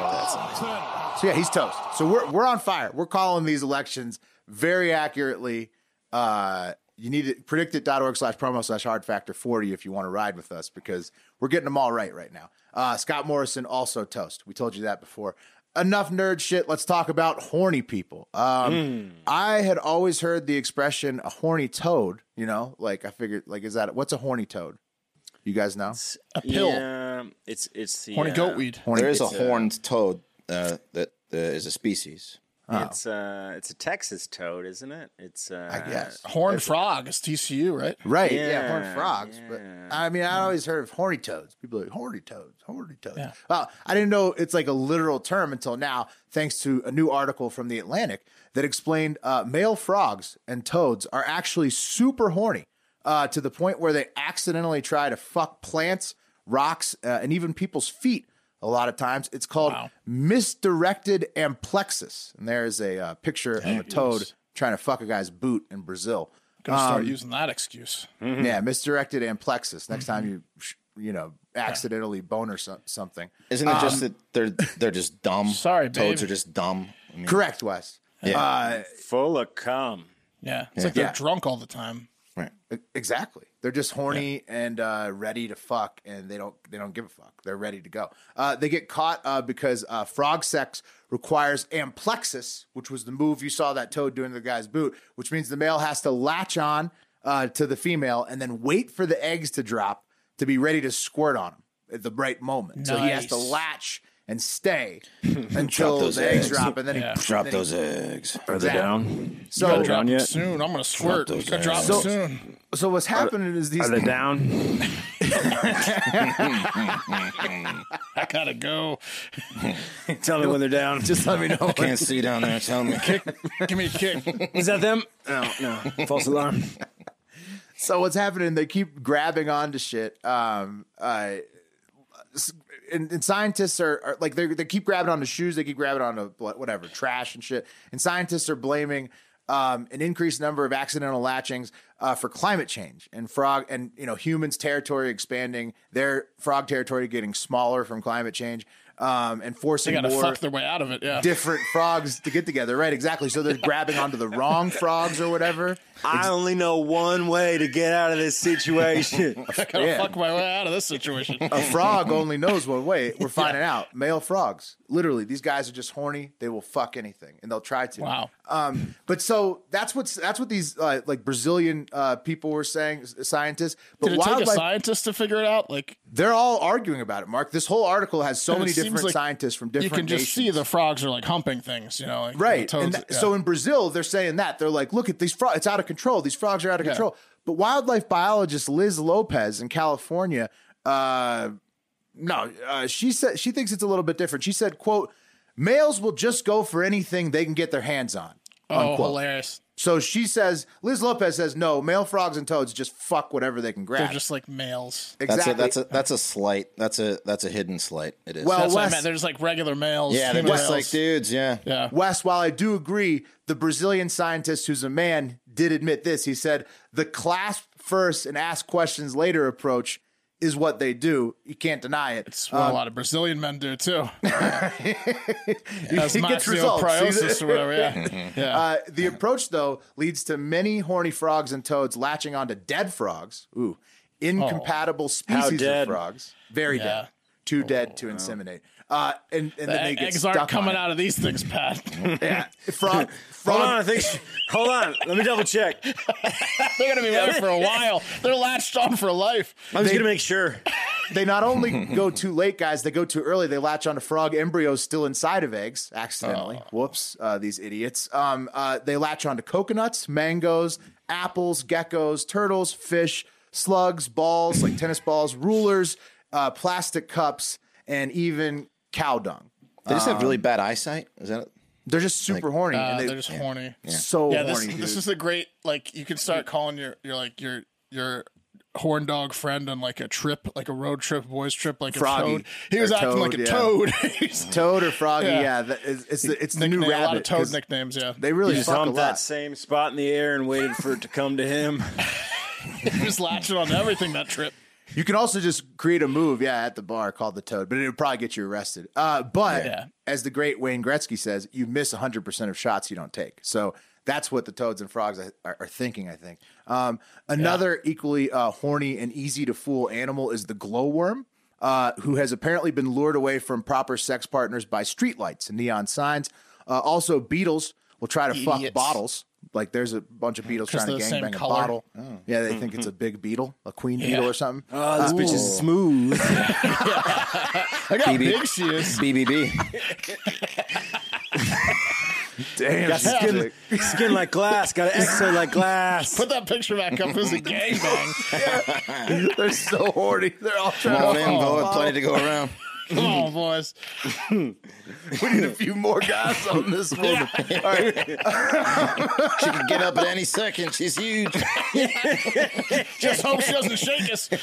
So yeah, he's toast. So we're on fire. We're calling these elections very accurately. You need to predictit.org/promo/hardfactor40 if you want to ride with us, because we're getting them all right now. Scott Morrison also toast. We told you that before. Enough nerd shit. Let's talk about horny people. I had always heard the expression a horny toad, I figured, what's a horny toad? You guys know? A pill. Yeah, it's the Horny goat weed. There is a horned toad that is a species. It's a Texas toad, isn't it? It's I guess. Horned frog is TCU, right? Right. Yeah, horned frogs. yeah. But I mean, I always heard of horny toads. People are like, horny toads. Yeah. Well, I didn't know it's like a literal term until now, thanks to a new article from The Atlantic that explained male frogs and toads are actually super horny to the point where they accidentally try to fuck plants, rocks, and even people's feet. A lot of times it's called misdirected amplexus. And there's a picture of a toad trying to fuck a guy's boot in Brazil. Gonna start using that excuse. Yeah, misdirected amplexus. Next time you accidentally boner something. Isn't it just that they're just dumb? Sorry, Toads babe. are just dumb. I mean, Correct, Wes. Yeah. full of cum. Yeah. It's like they're Yeah. drunk all the time. Right. Exactly. They're just horny and ready to fuck, and they don't give a fuck. They're ready to go. They get caught because frog sex requires amplexus, which was the move you saw that toad doing to the guy's boot, which means the male has to latch on to the female and then wait for the eggs to drop to be ready to squirt on him at the right moment. So he has to Nice. latch and stay until those the eggs eggs. drop, and then Yeah. Drop those eggs. Are they down? So Gotta drop down them yet? soon. I'm gonna squirt. those Gotta drop eggs. them soon. So what's happening is these Are they down? I gotta go. Tell me when they're down. just let me know. Can't see down there. Tell me. Give me a kick. Is that them? No. False alarm. So what's happening? They keep grabbing onto shit. And scientists are like they keep grabbing onto shoes. They keep grabbing onto whatever trash and shit. And scientists are blaming an increased number of accidental latchings for climate change and humans' territory expanding, their frog territory getting smaller from climate change, and They forcing gotta more fuck their way out of it. Yeah. different frogs to get together. Right, exactly. So they're grabbing onto the wrong frogs or whatever. I only know one way to get out of this situation. I gotta Yeah. fuck my way out of this situation. A frog only knows one way. We're finding out. Male frogs. Literally, these guys are just horny. They will fuck anything, and they'll try to. Wow. But so that's what these like Brazilian people were saying, scientists. But Did it take a wildlife, scientist to figure it out? Like, they're all arguing about it. Mark, this whole article has so And it many seems different like scientists from you different can just see nations. the frogs are like humping things, like Right. the toads, And so in Brazil, they're saying that. They're like, look at these frogs. It's out of control. These frogs are out of Yeah. control. But wildlife biologist Liz Lopez in California, she said she thinks it's a little bit different. She said, quote, males will just go for anything they can get their hands on. oh, Unquote. hilarious. So she says, Liz Lopez says, no, male frogs and toads just fuck whatever they can grab. They're just like males. exactly. That's a slight. That's a hidden slight. It is. Well, That's what I Wes- meant. There's like regular males. yeah, they're human just males. like dudes. Yeah. Yeah. Wes, while I do agree, the Brazilian scientist who's a man did admit this. He said the clasp first and ask questions later approach is what they do. You can't deny it. It's what a lot of Brazilian men do too. He As gets results. osteoporosis or whatever. Yeah. Yeah. The approach, though, leads to many horny frogs and toads latching onto dead frogs. Ooh, incompatible species of dead? frogs. Very Yeah. dead. too dead to inseminate. And then they get Eggs stuck aren't coming on out of these things, Pat. Yeah, frog. Hold on, I think. Hold on, let me double check. They're gonna be there for a while. They're latched on for life. I'm just gonna make sure. They not only go too late, guys, they go too early. They latch onto frog embryos still inside of eggs, accidentally. Whoops, these idiots. They latch onto coconuts, mangoes, apples, geckos, turtles, fish, slugs, balls like tennis balls, rulers, plastic cups, and even cow dung. They just have really bad eyesight. Is that? They're just super horny. And They're just horny. So Yeah, horny, this dude. is a great, like, you can start calling your horn dog friend on like a trip, like a road trip, boys trip, like Froggy. a toad. He was Or acting like a Toad, toad. Toad or froggy, Yeah. it's the new Nickname, rabbit. a lot of toad 'cause nicknames, yeah. They really He just fuck a humped that lot. same spot in the air and waited for it to come to him. He was latching on everything that trip. You can also just create a move, at the bar called the Toad, but it would probably get you arrested. But Yeah. as the great Wayne Gretzky says, you miss 100% of shots you don't take. So that's what the toads and frogs are thinking, I think. Another equally horny and easy to fool animal is the glowworm, who has apparently been lured away from proper sex partners by streetlights and neon signs. Also, beetles will try to fuck Idiots. bottles. Like there's a bunch of beetles 'Cause trying to they're the same gangbang a color. bottle. Yeah, they think it's a big beetle, a queen beetle or something. Oh, this bitch is smooth. Look how big she is. BBB. Damn, Got skin like glass. Got an exo like glass. Put that picture back up. It was a gangbang. they're so horny. They're all trying Come on to in, boy. Plenty to go around. Come on, boys. We need a few more guys on this one. All right. She can get up at any second. She's huge. Just hope she doesn't shake us.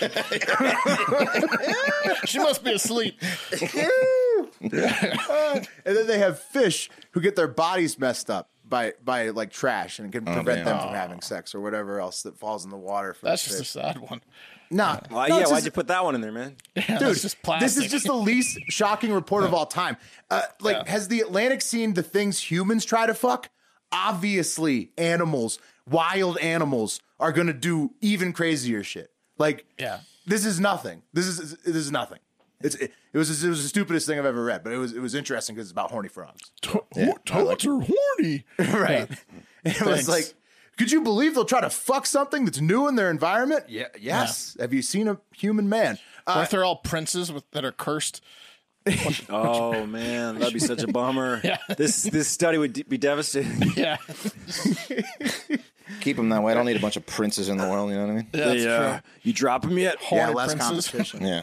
She must be asleep. And then they have fish who get their bodies messed up by like trash and can prevent them from having sex or whatever else that falls in the water. For That's the just a fish. sad one. Nah, Why, no, yeah, it's why'd just- you put that one in there, man? Yeah, Dude, that's just plastic. this is just the least shocking report of all time. Has the Atlantic seen the things humans try to fuck? Obviously, animals, wild animals, are going to do even crazier shit. Like, Yeah. this is nothing. This is nothing. It was the stupidest thing I've ever read, but it was interesting because it's about horny frogs. Toads are horny. Right? It was Thanks. like, could you believe they'll try to fuck something that's new in their environment? Yeah. Yes. Have you seen a human man? Or if they're all princes that are cursed. Oh man, that'd be such a bummer. Yeah. This study would be devastating. Yeah. Keep them that way. I don't need a bunch of princes in the world. You know what I mean? Yeah, that's true. You drop them yet? Yeah, Horny less princes. competition. Yeah.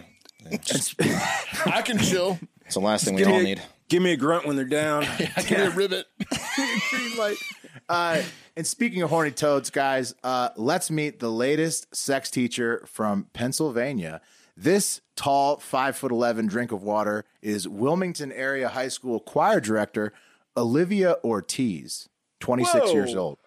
I can chill. It's the last thing we all need. Give me a grunt when they're down. I can be a ribbit. Green light. And speaking of horny toads, guys, let's meet the latest sex teacher from Pennsylvania. This tall, 5'11" drink of water is Wilmington Area High School choir director Olivia Ortiz, 26 years old.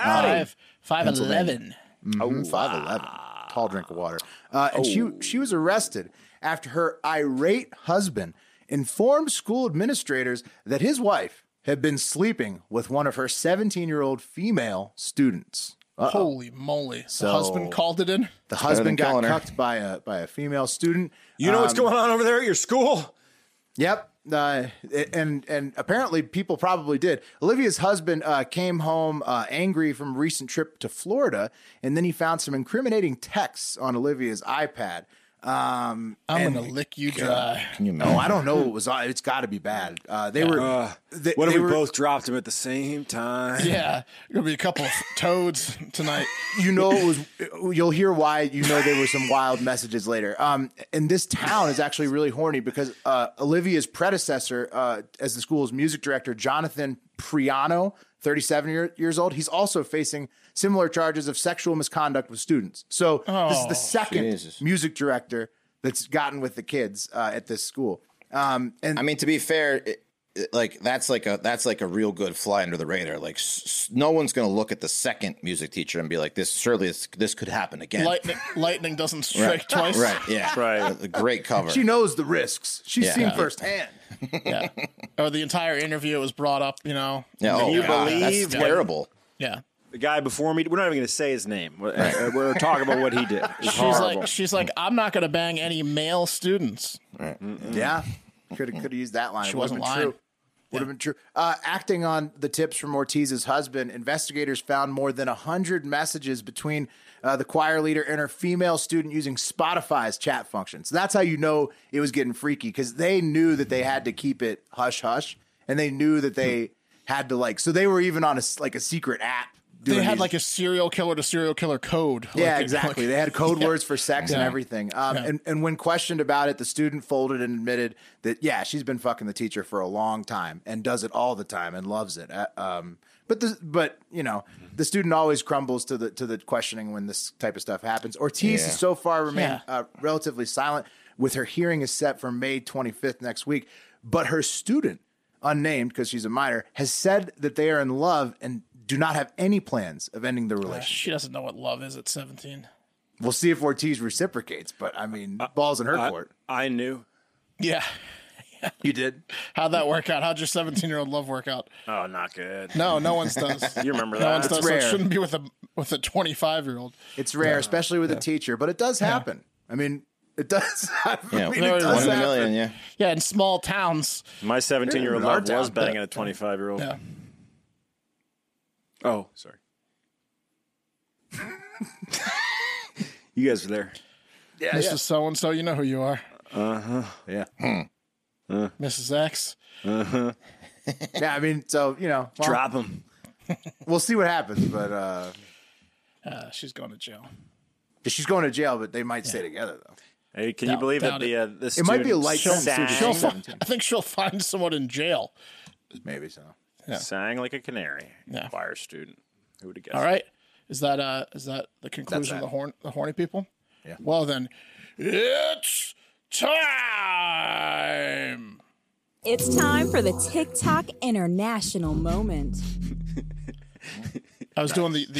5'11". 5'11", tall drink of water. And she was arrested after her irate husband informed school administrators that his wife had been sleeping with one of her 17-year-old female students. Holy moly. So- The husband called it in. The husband than got killing her. cucked by a female student. You know what's going on over there at your school? Yep. And apparently people probably did. Olivia's husband came home angry from a recent trip to Florida, and then he found some incriminating texts on Olivia's iPad. I'm going to lick you dry. Can you imagine? Oh, I don't know what was on. It's got to be bad. They were. They, What if they we were- both dropped them at the same time? Yeah. Going to be a couple of toads tonight. You know, it was. You'll hear why. You know, there were some wild messages later. And this town is actually really horny because Olivia's predecessor, as the school's music director, Jonathan Priano, 37 years old, he's also facing similar charges of sexual misconduct with students. So this is the second Jesus. music director that's gotten with the kids at this school. And I mean, to be fair, that's like a real good fly under the radar. Like, no one's going to look at the second music teacher and be like, this could happen again. Lightning doesn't strike twice. Right. Yeah. Right. A great cover. she knows the risks. She's Yeah. seen Yeah. firsthand. Yeah. Or the entire interview was brought up, you know. Yeah, Can you God, believe that's terrible. Yeah. The guy before me, we're not even going to say his name. We're talking about what he did. It's horrible. She's like, I'm not going to bang any male students. Yeah, could have used that line. She It would've wasn't been lying. true. Would have been true. Acting on the tips from Ortiz's husband, investigators found more than 100 messages between the choir leader and her female student using Spotify's chat function. So that's how you know it was getting freaky, because they knew that they had to keep it hush hush, and they knew that they had to so they were even on a secret app. They had these- like a serial killer to serial killer code. Yeah, Like, exactly. They had code words for sex and Yeah. everything. And when questioned about it, the student folded and admitted that, yeah, she's been fucking the teacher for a long time and does it all the time and loves it. But the student always crumbles to the questioning when this type of stuff happens. Ortiz has so far remained relatively silent, with her hearing is set for May 25th next week. But her student, unnamed because she's a minor, has said that they are in love and do not have any plans of ending the relationship. She doesn't know what love is at 17. We'll see if Ortiz reciprocates, but I mean, ball's in her court. I knew. Yeah. You did? How'd that work out? How'd your 17-year-old love work out? Oh, not good. No one's does. You remember No one's that? does. So it rare. shouldn't be with a 25-year-old. It's rare, especially with a teacher, but it does happen. I mean, it does happen. Yeah, I mean, There it is does $1 happen. million. Yeah. Yeah, in small towns. My 17-year-old In our love was town. banging a 25-year-old. Yeah. Oh, sorry. You guys were there. Yeah, Mrs. So-and-so, you know who you are. yeah. Mrs. X. Yeah, I mean, so, well, Drop him. we'll see what happens, but She's going to jail. she's going to jail, but they might stay together, though. Hey, can you believe that doubt the It might be a student light She'll, sentence. she'll She'll fi- I think she'll find someone in jail. Maybe so. sang like a canary? Yeah. Choir student. Who would have guessed? All right. Is that the conclusion That's of the horny people? Yeah. Well then, it's time. It's time for the TikTok International Moment. I was doing the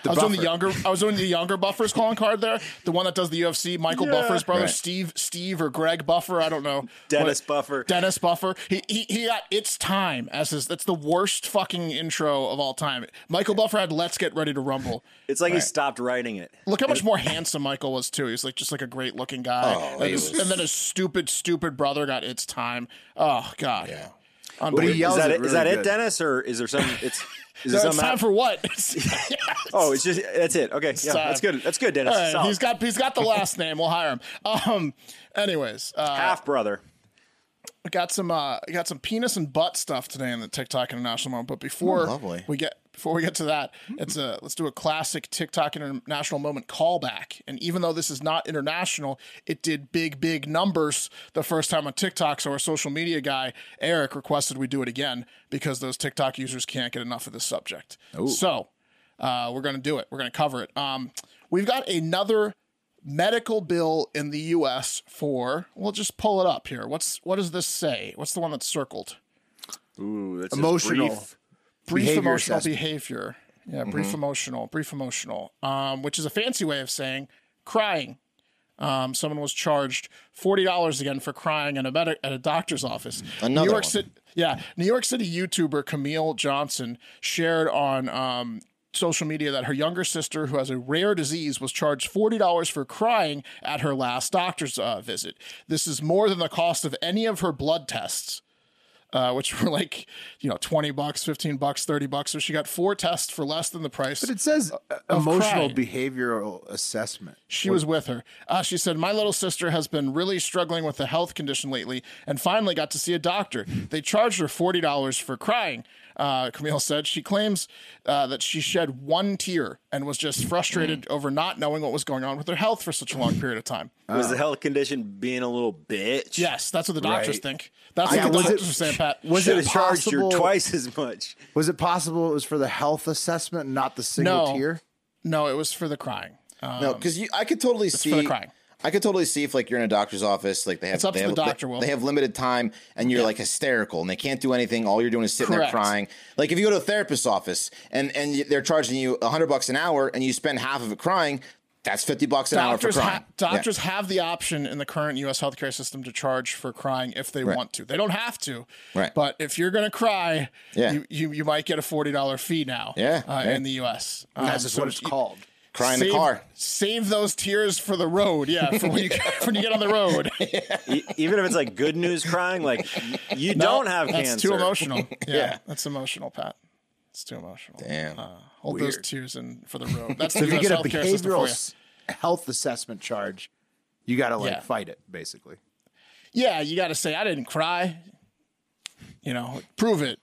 younger Buffers calling card there. The one that does the UFC, Michael Buffer's brother, Right. Steve or Greg Buffer. I don't know. Dennis Buffer. Dennis Buffer. He got "It's Time" as his. That's the worst fucking intro of all time. Michael Buffer had "Let's Get Ready to Rumble." It's like he stopped writing it. Look how much more handsome Michael was too. He's just like a great looking guy. Oh, and then his stupid brother got "It's Time." Oh God. Yeah. But he yells Is that it it? really Is that good. it, Dennis, or is there some? Is No, there it's some time for what? Oh, it's just that's it. Okay, yeah, time. that's good. That's good, Dennis. All right, Solid. he's got the last name. We'll hire him. Anyways, half brother. we got some penis and butt stuff today in the TikTok International Moment. But before lovely. we get to that, let's do a classic TikTok International Moment callback. And even though this is not international, it did big numbers the first time on TikTok. So our social media guy Eric requested we do it again because those TikTok users can't get enough of this subject. So we're going to do it. We're going to cover it. We've got another medical bill in the U.S. for, we'll just pull it up here. What does this say? What's the one that's circled? Ooh, that's Emotional. Brief Behavior emotional assessment. behavior. Yeah, brief emotional, which is a fancy way of saying crying. Someone was charged $40 again for crying at a doctor's office. Another New York one. City, New York City YouTuber Camille Johnson shared on social media that her younger sister, who has a rare disease, was charged $40 for crying at her last doctor's visit. This is more than the cost of any of her blood tests. Which were like, $20, $15, $30. So she got 4 tests for less than the price. But it says emotional crying. behavioral assessment. She was with her. She said, my little sister has been really struggling with a health condition lately and finally got to see a doctor. They charged her $40 for crying. Camille said she claims that she shed 1 tear and was just frustrated over not knowing what was going on with her health for such a long period of time. Was the health condition being a little bitch? Yes, that's what the doctors Right. think. That's Yeah, what the was doctors it- are saying, Pat. Was Should it have charged her possible? twice as much. Was it possible it was for the health assessment, not the single No. tier? No, it was for the crying. No, because I could totally see. for the crying. I could totally see if like you're in a doctor's office, like they have, It's up they to have, the doctor, Will. they have limited time, and you're like hysterical, and they can't do anything. All you're doing is sitting Correct. there crying. Like if you go to a therapist's office and they're charging you $100 an hour, and you spend half of it crying, that's $50 an hour for crying. Doctors have the option in the current U.S. healthcare system to charge for crying if they want to. They don't have to, Right. but if you're going to cry, Yeah. you might get a $40 fee now Yeah. in the U.S. That's just what it's called. Cry in the car. Save those tears for the road. Yeah, for when you get on the road. Even if it's like good news crying, like you don't have cancer. That's too emotional. Yeah, that's emotional, Pat. It's too emotional. Damn. Hold those tears in for the road. That's So the if you US get a healthcare system for you. behavioral health assessment charge, you got to fight it, basically. Yeah, you got to say I didn't cry. Prove it.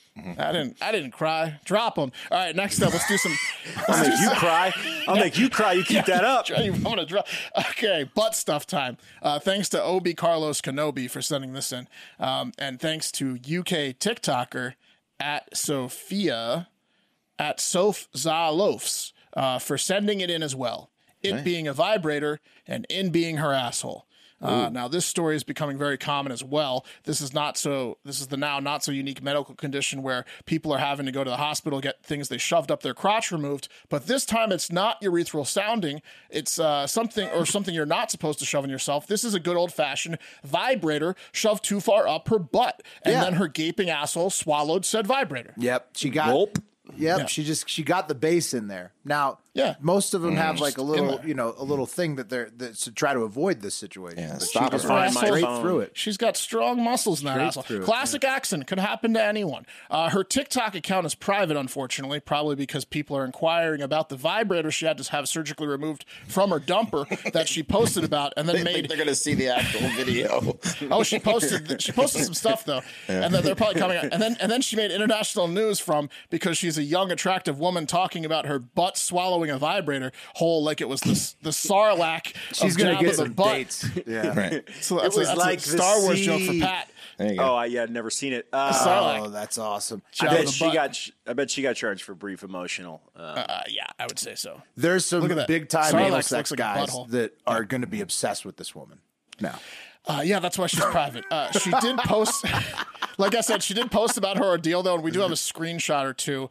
I didn't cry. Drop them. All right, next up, let's do some. I'll make you cry. I'll make you cry. You keep that up. I'm gonna drop. Okay, butt stuff time. Thanks to Obi Carlos Kenobi for sending this in, and thanks to UK TikToker at Sophia at Soph Zalofs for sending it in as well. It being a vibrator and in being her asshole. Now, this story is becoming very common as well. This is the now not so unique medical condition where people are having to go to the hospital, get things they shoved up their crotch removed. But this time it's not urethral sounding. It's something you're not supposed to shove in yourself. This is a good old fashioned vibrator shoved too far up her butt. And then her gaping asshole swallowed said vibrator. Yep. She got, she got the base in there. Now, most of them have like a little, a little thing that's to try to avoid this situation. Yeah, but stop she just her. went straight through it. She's got strong muscles in that asshole. Classic accent. Could happen to anyone. Her TikTok account is private, unfortunately, probably because people are inquiring about the vibrator she had to have surgically removed from her dumper that she posted about and then They're going to see the actual video. Oh, she posted some stuff though, and then they're probably coming out. And then she made international news because she's a young, attractive woman talking about her butt swallowing a vibrator whole like it was the Sarlacc. She's going to get some dates. Yeah, Right. So that's a Star Wars joke for Pat. There you go. I'd never seen it. Oh, that's awesome. I bet she got charged for brief emotional. Yeah, I would say so. There's some big time anal Sarlacc sex looks like a guys butthole. that are going to be obsessed with this woman. Now, yeah, that's why she's private. She did post, like I said, she did post about her ordeal, though, and we do have a screenshot or two.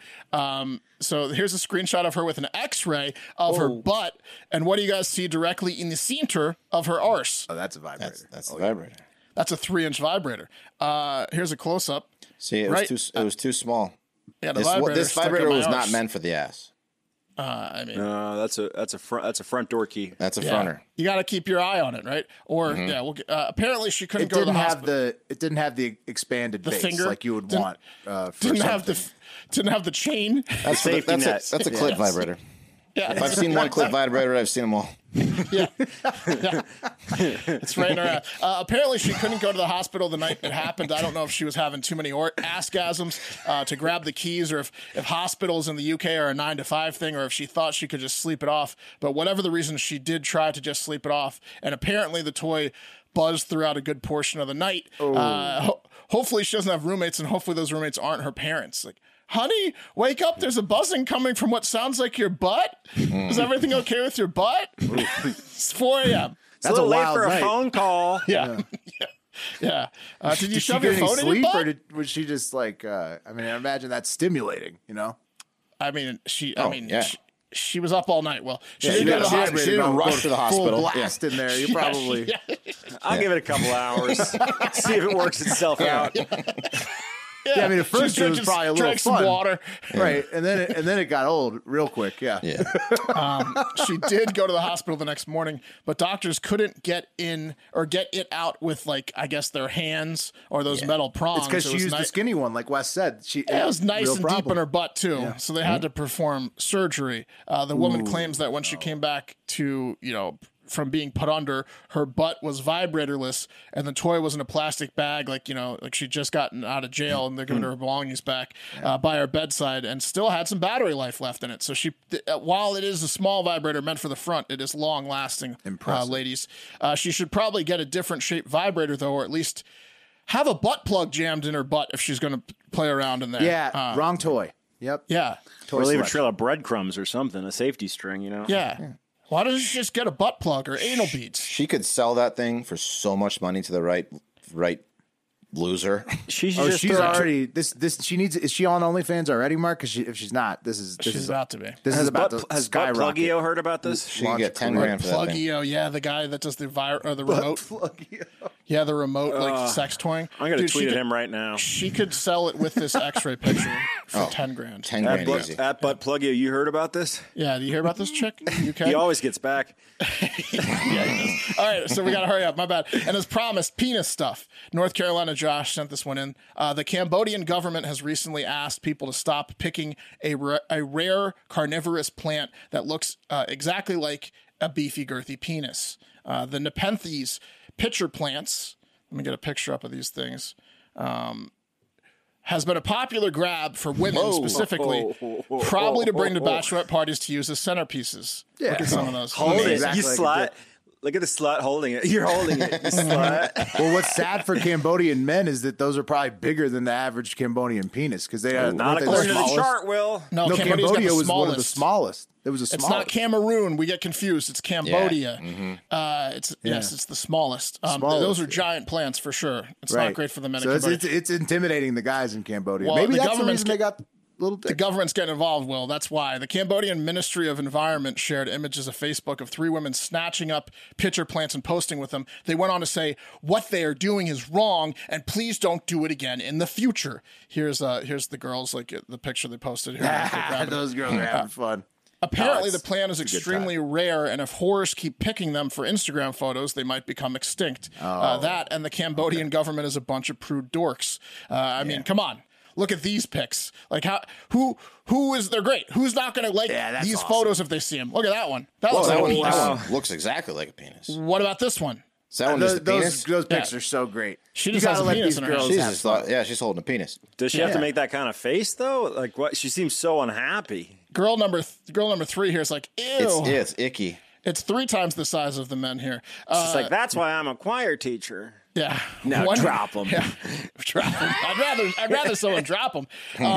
So here's a screenshot of her with an X-ray of her butt, and what do you guys see directly in the center of her arse? oh, that's a vibrator. That's the vibrator. That's a 3-inch vibrator. Here's a close-up. See, it was too small. Yeah, the This stuck in vibrator my was not arse. meant for the ass. That's a front door key. That's a fronter. You got to keep your eye on it, right? Or apparently she couldn't go to the hospital. It didn't have the expanded base finger? like you would want. For Didn't have the chain. That's safety net. That's a clip vibrator. Yeah, If I've seen one clip vibrator, I've seen them all. Yeah. It's right in her ass. Apparently, she couldn't go to the hospital the night it happened. I don't know if she was having too many askasms to grab the keys, or if hospitals in the UK are a 9 to 5 thing, or if she thought she could just sleep it off. But whatever the reason, she did try to just sleep it off. And apparently, the toy buzzed throughout a good portion of the night. Hopefully, she doesn't have roommates, and hopefully those roommates aren't her parents. Like, honey, wake up. There's a buzzing coming from what sounds like your butt. Is everything okay with your butt? It's 4 a.m. It's a little late wild for night. a phone call. Yeah. Yeah. Did you Did she shove get your any phone in sleep, your or butt? was she just like? I imagine that's stimulating. I mean, she was up all night. Well, she Yeah, didn't go to the hospital. She didn't rush to the hospital. Full blast in there. You probably. I'll give it a couple hours. See if it works itself out. Yeah, I mean, at first it was probably a little drank fun, some water. right? And then it got old real quick. Yeah. She did go to the hospital the next morning, but doctors couldn't get in or get it out with, like, I guess their hands or those metal prongs. It's because she used the skinny one, like Wes said. It was nice and deep in her butt too, so they had to perform surgery. The woman claims that when she came back to, from being put under, her butt was vibratorless, and the toy was in a plastic bag, like she'd just gotten out of jail, and they're giving her belongings back by her bedside, and still had some battery life left in it. So while it is a small vibrator meant for the front, it is long lasting. Impressive. Ladies. She should probably get a different shaped vibrator though, or at least have a butt plug jammed in her butt if she's going to play around in there. Yeah, wrong toy. Yep. Yeah. Toy Or leave a selection. trail of breadcrumbs or something, a safety string, Yeah. Why doesn't she just get a butt plug or anal beads? She could sell that thing for so much money to the right loser. She's already this. She needs. Is she on OnlyFans already, Mark? Because if she's not, She's about to be. This is about to Has skyrocket. Plugio heard about this? She can get $10,000 for that thing. Plugio, yeah, the guy that does the remote. Plugio. Yeah, the remote like sex toying. I'm going to tweet at him right now. She could sell it with this X-ray picture for $10,000. $10,000 easy. At Butt Plug you heard about this? Yeah, do you hear about this chick? UK? He always gets back. All right, so we got to hurry up. My bad. And as promised, penis stuff. North Carolina Josh sent this one in. The Cambodian government has recently asked people to stop picking a rare carnivorous plant that looks exactly like a beefy, girthy penis. The Nepenthes pitcher plants, let me get a picture up of these things, has been a popular grab for women specifically, probably to bring to bachelorette parties to use as centerpieces. Yeah. Look at some of those. Hold it, Exactly you like slut. Look at the slut holding it. You're holding it, you slut. Well, what's sad for Cambodian men is that those are probably bigger than the average Cambodian penis because they are Not weren't they according to the smallest? chart, Will. No, No, Cambodia's got Cambodia the was one of the smallest. smallest. It was a It's smallest. not Cameroon. We get confused. It's Cambodia. Yes, it's the smallest. Those are giant plants for sure. It's not great for the men So in Cambodia. it's intimidating the guys in Cambodia. Well, Maybe the that's the government's reason they got little The dick. government's getting involved, Will. That's why. The Cambodian Ministry of Environment shared images of Facebook of 3 women snatching up pitcher plants and posting with them. They went on to say, what they are doing is wrong, and please don't do it again in the future. Here's the girls, like the picture they posted here. Those girls are having fun. Apparently, the plant is extremely rare, and if whores keep picking them for Instagram photos, they might become extinct. That and the Cambodian government is a bunch of prude dorks. I mean, come on. Look at these pics. Like who is? They're great. Who's not going to like these photos if they see them? Look at that one. That looks like a penis. That one looks exactly like a penis. What about this one? Is that one just a penis? Those pics are so great. She You just has gotta a let penis these in her girls hand. She's have just fun. she's holding a penis. Does she have to make that kind of face though? Like what? She seems so unhappy. Girl number 3 here is like, ew. It's icky. It's 3 times the size of the men here. She's like, that's why I'm a choir teacher. Yeah. Now drop them. Yeah, drop them. I'd rather someone drop them.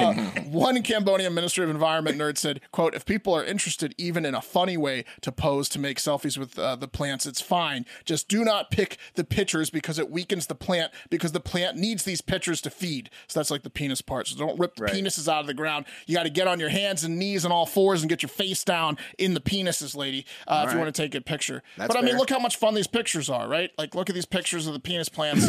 One Cambodian Ministry of Environment nerd said, quote, if people are interested even in a funny way to pose to make selfies with the plants, it's fine. Just do not pick the pitchers because it weakens the plant because the plant needs these pitchers to feed. So that's like the penis part. So don't rip the penises out of the ground. You got to get on your hands and knees and all fours and get your face down in the penises, lady, if you want to take a picture. That's but I mean, fair. look how much fun these pictures are, right? Like, look at these pictures of the penis plants.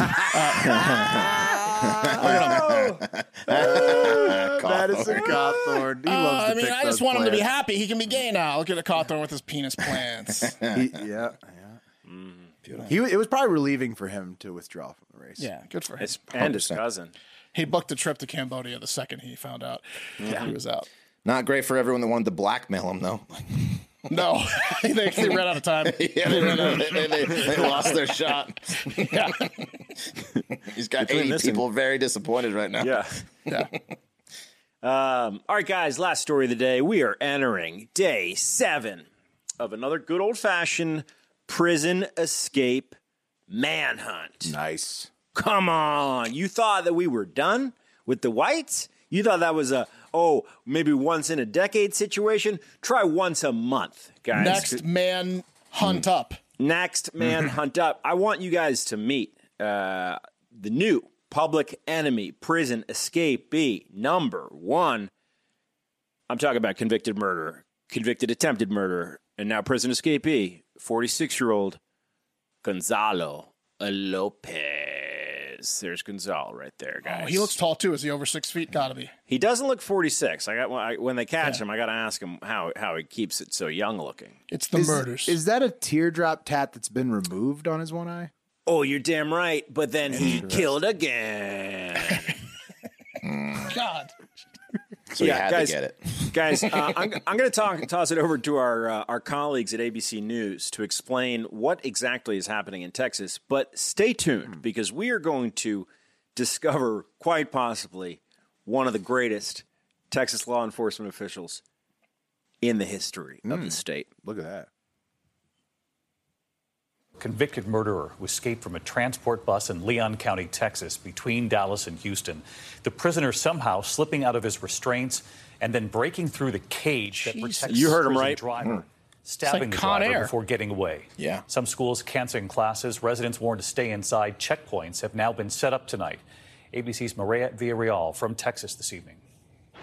Madison Cawthorn. He loves to I mean, pick I just those want him to be plants. happy. He can be gay now. Look at a Cawthorn with his penis plants. Yeah. It was probably relieving for him to withdraw from the race. Yeah, good for him. And his cousin. He booked a trip to Cambodia the second he found out he was out. Not great for everyone that wanted to blackmail him, though. No, they ran out of time. Yeah, they lost their shot. Yeah. He's got 80 people very disappointed right now. Yeah. All right, guys, last story of the day. We are entering day 7 of another good old-fashioned prison escape manhunt. Nice. Come on. You thought that we were done with the whites? You thought that was maybe once in a decade situation? Try once a month, guys. Next man hunt up. Next man hunt up. I want you guys to meet the new public enemy prison escapee number 1. I'm talking about convicted murderer, convicted attempted murderer, and now prison escapee, 46-year-old Gonzalo Lopez. There's Gonzalo right there, guys. Oh, he looks tall too. Is he over 6 feet? Gotta be. He doesn't look 46. When they catch him, I got to ask him how he keeps it so young looking. It's the murders. Is that a teardrop tat that's been removed on his one eye? Oh, you're damn right. But then he killed again. God. So he had guys, to get it. Guys, I'm going to toss it over to our colleagues at ABC News to explain what exactly is happening in Texas. But stay tuned because we are going to discover quite possibly one of the greatest Texas law enforcement officials in the history of the state. Look at that. Convicted murderer who escaped from a transport bus in Leon County, Texas, between Dallas and Houston. The prisoner somehow slipping out of his restraints and then breaking through the cage that protects You heard him the right. driver, stabbing like the Con driver Air. before getting away. Yeah. Some schools canceling classes. Residents warned to stay inside. Checkpoints have now been set up tonight. ABC's Maria Villarreal from Texas this evening.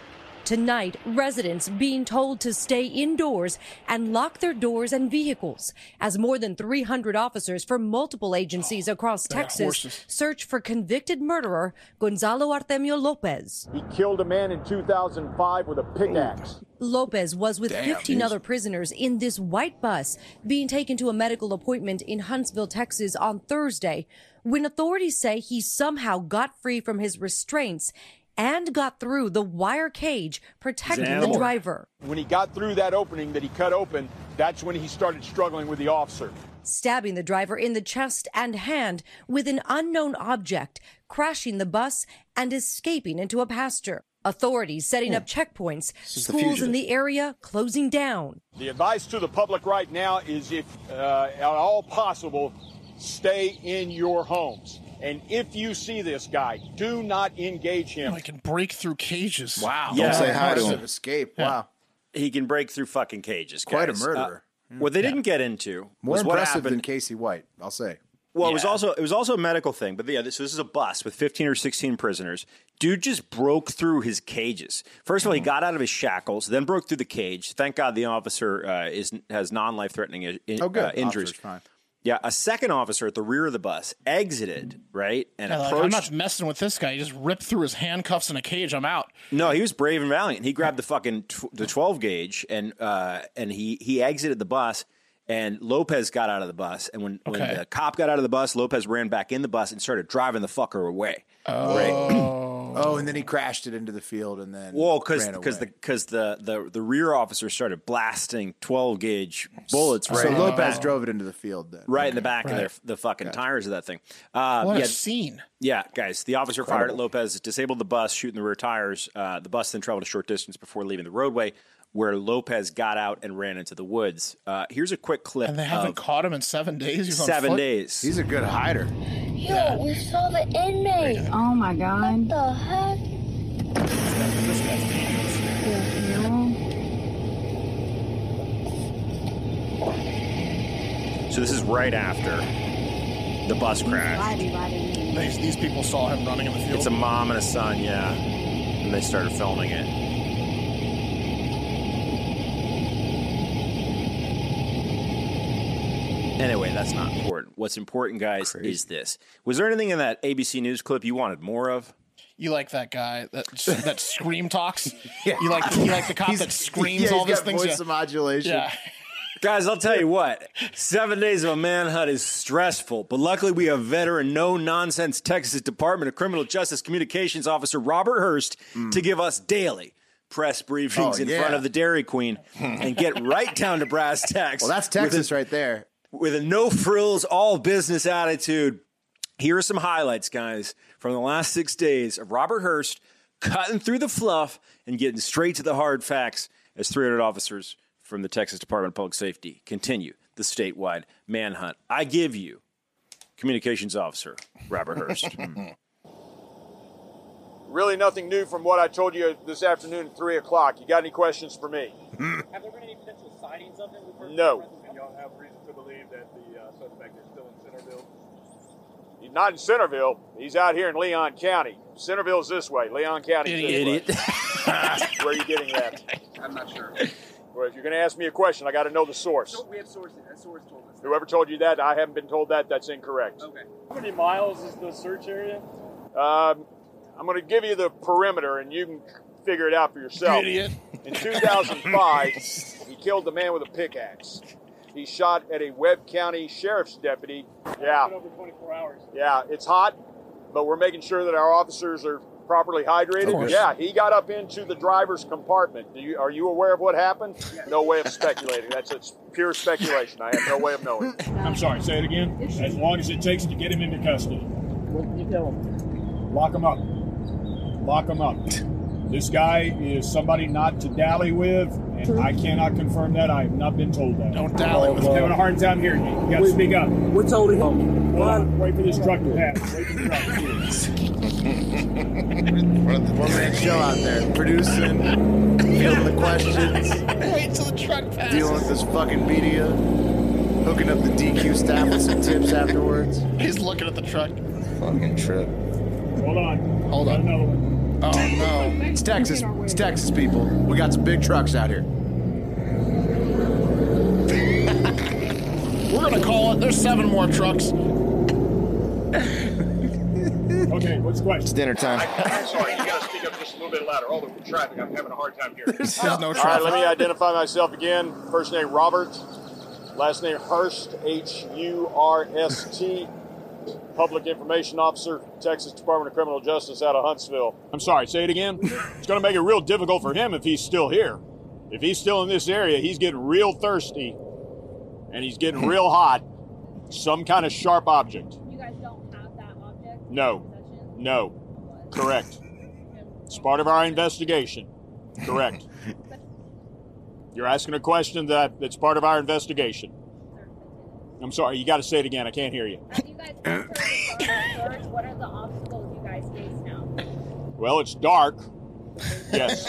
Tonight, residents being told to stay indoors and lock their doors and vehicles as more than 300 officers from multiple agencies across Texas search for convicted murderer Gonzalo Artemio Lopez. He killed a man in 2005 with a pickaxe. Lopez was with 15 other prisoners in this white bus being taken to a medical appointment in Huntsville, Texas on Thursday, when authorities say he somehow got free from his restraints and got through the wire cage protecting the driver. When he got through that opening that he cut open, that's when he started struggling with the officer. Stabbing the driver in the chest and hand with an unknown object, crashing the bus and escaping into a pasture. Authorities setting up checkpoints, schools in the area closing down. The advice to the public right now is, if at all possible, stay in your homes. And if you see this guy, do not engage him. I can break through cages. Wow. Don't say hi to him. Escape. Yeah. Wow. He can break through fucking cages. Quite a guys. murderer. What they didn't get into More was what impressive happened. than Casey White, I'll say. Well, it was also a medical thing, but yeah, this is a bus with 15 or 16 prisoners. Dude just broke through his cages. First of all, he got out of his shackles, then broke through the cage. Thank God the officer has non-life-threatening injuries. Officer's fine. Yeah, a second officer at the rear of the bus exited, right, and I'm approached. not messing with this guy. He just ripped through his handcuffs in a cage. I'm out. No, he was brave and valiant. He grabbed the fucking the 12 gauge and he exited the bus. And Lopez got out of the bus, and when the cop got out of the bus, Lopez ran back in the bus and started driving the fucker away. Oh, and then he crashed it into the field, and then because the rear officer started blasting 12 gauge bullets. So Lopez drove it into the field, then right in the back of the fucking tires of that thing. What a scene! Yeah, guys, the officer fired at Lopez, disabled the bus, shooting the rear tires. The bus then traveled a short distance before leaving the roadway, where Lopez got out and ran into the woods. Here's a quick clip. And they haven't caught him in 7 days? He's on 7 foot? days. He's a good hider. Yo, we saw the inmate. Oh my God. What the heck? This guy's dangerous. So this is right after the bus crash. These people saw him running in the field. It's a mom and a son, yeah. And they started filming it. Anyway, that's not important. What's important, guys, is this. Was there anything in that ABC News clip you wanted more of? You like that guy that scream talks? Yeah. You like the cop that screams all these things? Voice modulation. Yeah. Guys, I'll tell you what. 7 days of a manhunt is stressful, but luckily we have veteran, no-nonsense Texas Department of Criminal Justice Communications Officer Robert Hurst to give us daily press briefings in front of the Dairy Queen and get right down to brass tacks. Well, that's Texas right there. With a no-frills, all-business attitude. Here are some highlights, guys, from the last 6 days of Robert Hurst cutting through the fluff and getting straight to the hard facts as 300 officers from the Texas Department of Public Safety continue the statewide manhunt. I give you Communications Officer Robert Hurst. Really nothing new from what I told you this afternoon at 3 o'clock. You got any questions for me? Have there been any potential sightings of him? No. Y'all have reason to believe that the suspect is still in Centerville? He's not in Centerville. He's out here in Leon County. Centerville's this way. Leon County's this way. Where are you getting that? I'm not sure. Well, if you're going to ask me a question, I got to know the source. So we have sources. That source told us. Whoever told you that, I haven't been told that. That's incorrect. Okay. How many miles is the search area? I'm going to give you the perimeter, and you can figure it out for yourself. You idiot. In 2005, he killed the man with a pickaxe. He shot at a Webb County Sheriff's deputy. Yeah. It's been over 24 hours. Yeah, it's hot, but we're making sure that our officers are properly hydrated. Yeah, he got up into the driver's compartment. Are you aware of what happened? Yes. No way of speculating. It's pure speculation. I have no way of knowing. I'm sorry, say it again. As long as it takes to get him into custody. What can you tell him? Lock him up. Lock him up. This guy is somebody not to dally with, and I cannot confirm that. I have not been told that. Don't dally with him. I'm having a hard time hearing you. You got to speak up. We're told him. Hold on. Wait for this truck to pass. Wait for the truck to pass. One-man show out there. Producing, fielding the questions. Wait till the truck passes. Dealing with this fucking media. Hooking up the DQ staff with some tips afterwards. He's looking at the truck. Fucking trip. Hold on. Hold on. Another one. Oh, no. It's Texas. It's Texas, people. We got some big trucks out here. We're going to call it. There's 7 more trucks. Okay, what's the question? It's dinner time. I'm sorry, you got to speak up just a little bit louder. All the traffic, I'm having a hard time hearing. There's no All right, traffic. let me identify myself again. First name Robert, last name Hurst, Hurst. Public Information Officer, Texas Department of Criminal Justice out of Huntsville. I'm sorry, say it again. It's going to make it real difficult for him if he's still here. If he's still in this area, he's getting real thirsty and he's getting real hot. Some kind of sharp object. You guys don't have that object? No. Correct. It's part of our investigation. Correct. You're asking a question that's part of our investigation. I'm sorry, you got to say it again. I can't hear you. As you guys enter the search, what are the obstacles you guys face now? Well, it's dark. Yes.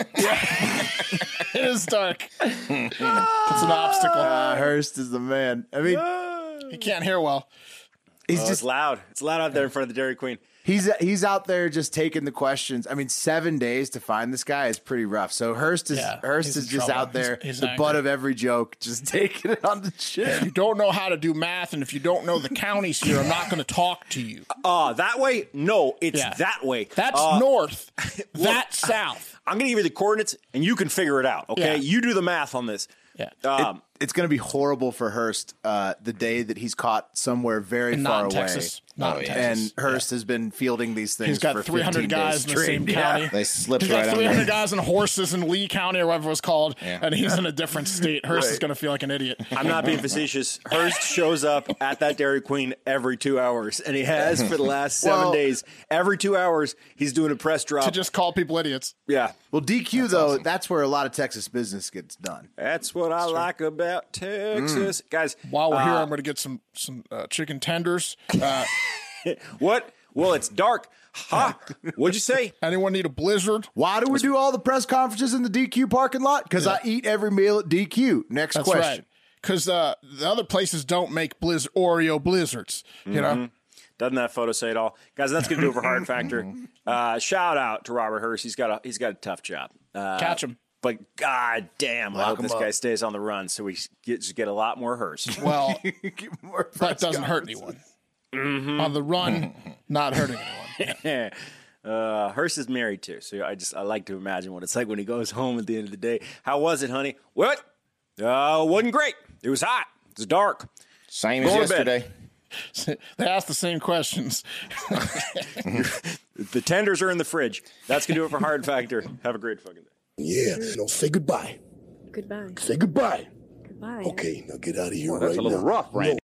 It is dark. It's an obstacle. Hurst is the man. I mean, he can't hear well. It's loud. It's loud out there in front of the Dairy Queen. He's out there just taking the questions. I mean, 7 days to find this guy is pretty rough. So Hurst is just out there, he's the butt of every joke, just taking it on the chin. If you don't know how to do math, and if you don't know the counties here, I'm not going to talk to you. That way? No, it's that way. That's north. That's south. I'm going to give you the coordinates, and you can figure it out, okay? Yeah. You do the math on this. Yeah. It's going to be horrible for Hurst the day that he's caught somewhere very far away. Texas. Not in Texas. And Hurst has been fielding these things. He's got for 300 guys in the same county. They slipped He's got right on 300 there. guys and horses in Lee County or whatever it was called, and he's in a different state. Hurst is going to feel like an idiot. I'm not being facetious. Hurst shows up at that Dairy Queen every 2 hours, and he has for the last 7 days. Every 2 hours, he's doing a press drop. To just call people idiots. Yeah. Well, DQ, though, that's where a lot of Texas business gets done. That's what I like about Texas. Guys, while we're here, I'm going to get some chicken tenders. What? Well, it's dark. Ha! What'd you say? Anyone need a blizzard? Why do we do all the press conferences in the DQ parking lot? Because I eat every meal at DQ. Next That's question. right. Because the other places don't make Oreo blizzards. You know? Doesn't that photo say it all? Guys, that's going to do it for Hard Factor. Shout out to Robert Hurst. He's got a tough job. Catch him. But god damn, I hope this guy stays on the run so we get a lot more Hurst. Well, that doesn't hurt anyone. On the run, not hurting anyone. Hurst is married too, so I like to imagine what it's like when he goes home at the end of the day. How was it, honey? What? Wasn't great. It was hot. It was dark. Same as yesterday. They asked the same questions. The tenders are in the fridge. That's going to do it for Hard Factor. Have a great fucking day. Yeah, say goodbye. Goodbye. Say goodbye. Goodbye. Okay, now get out of here Well, that's right a little now. rough, Randy.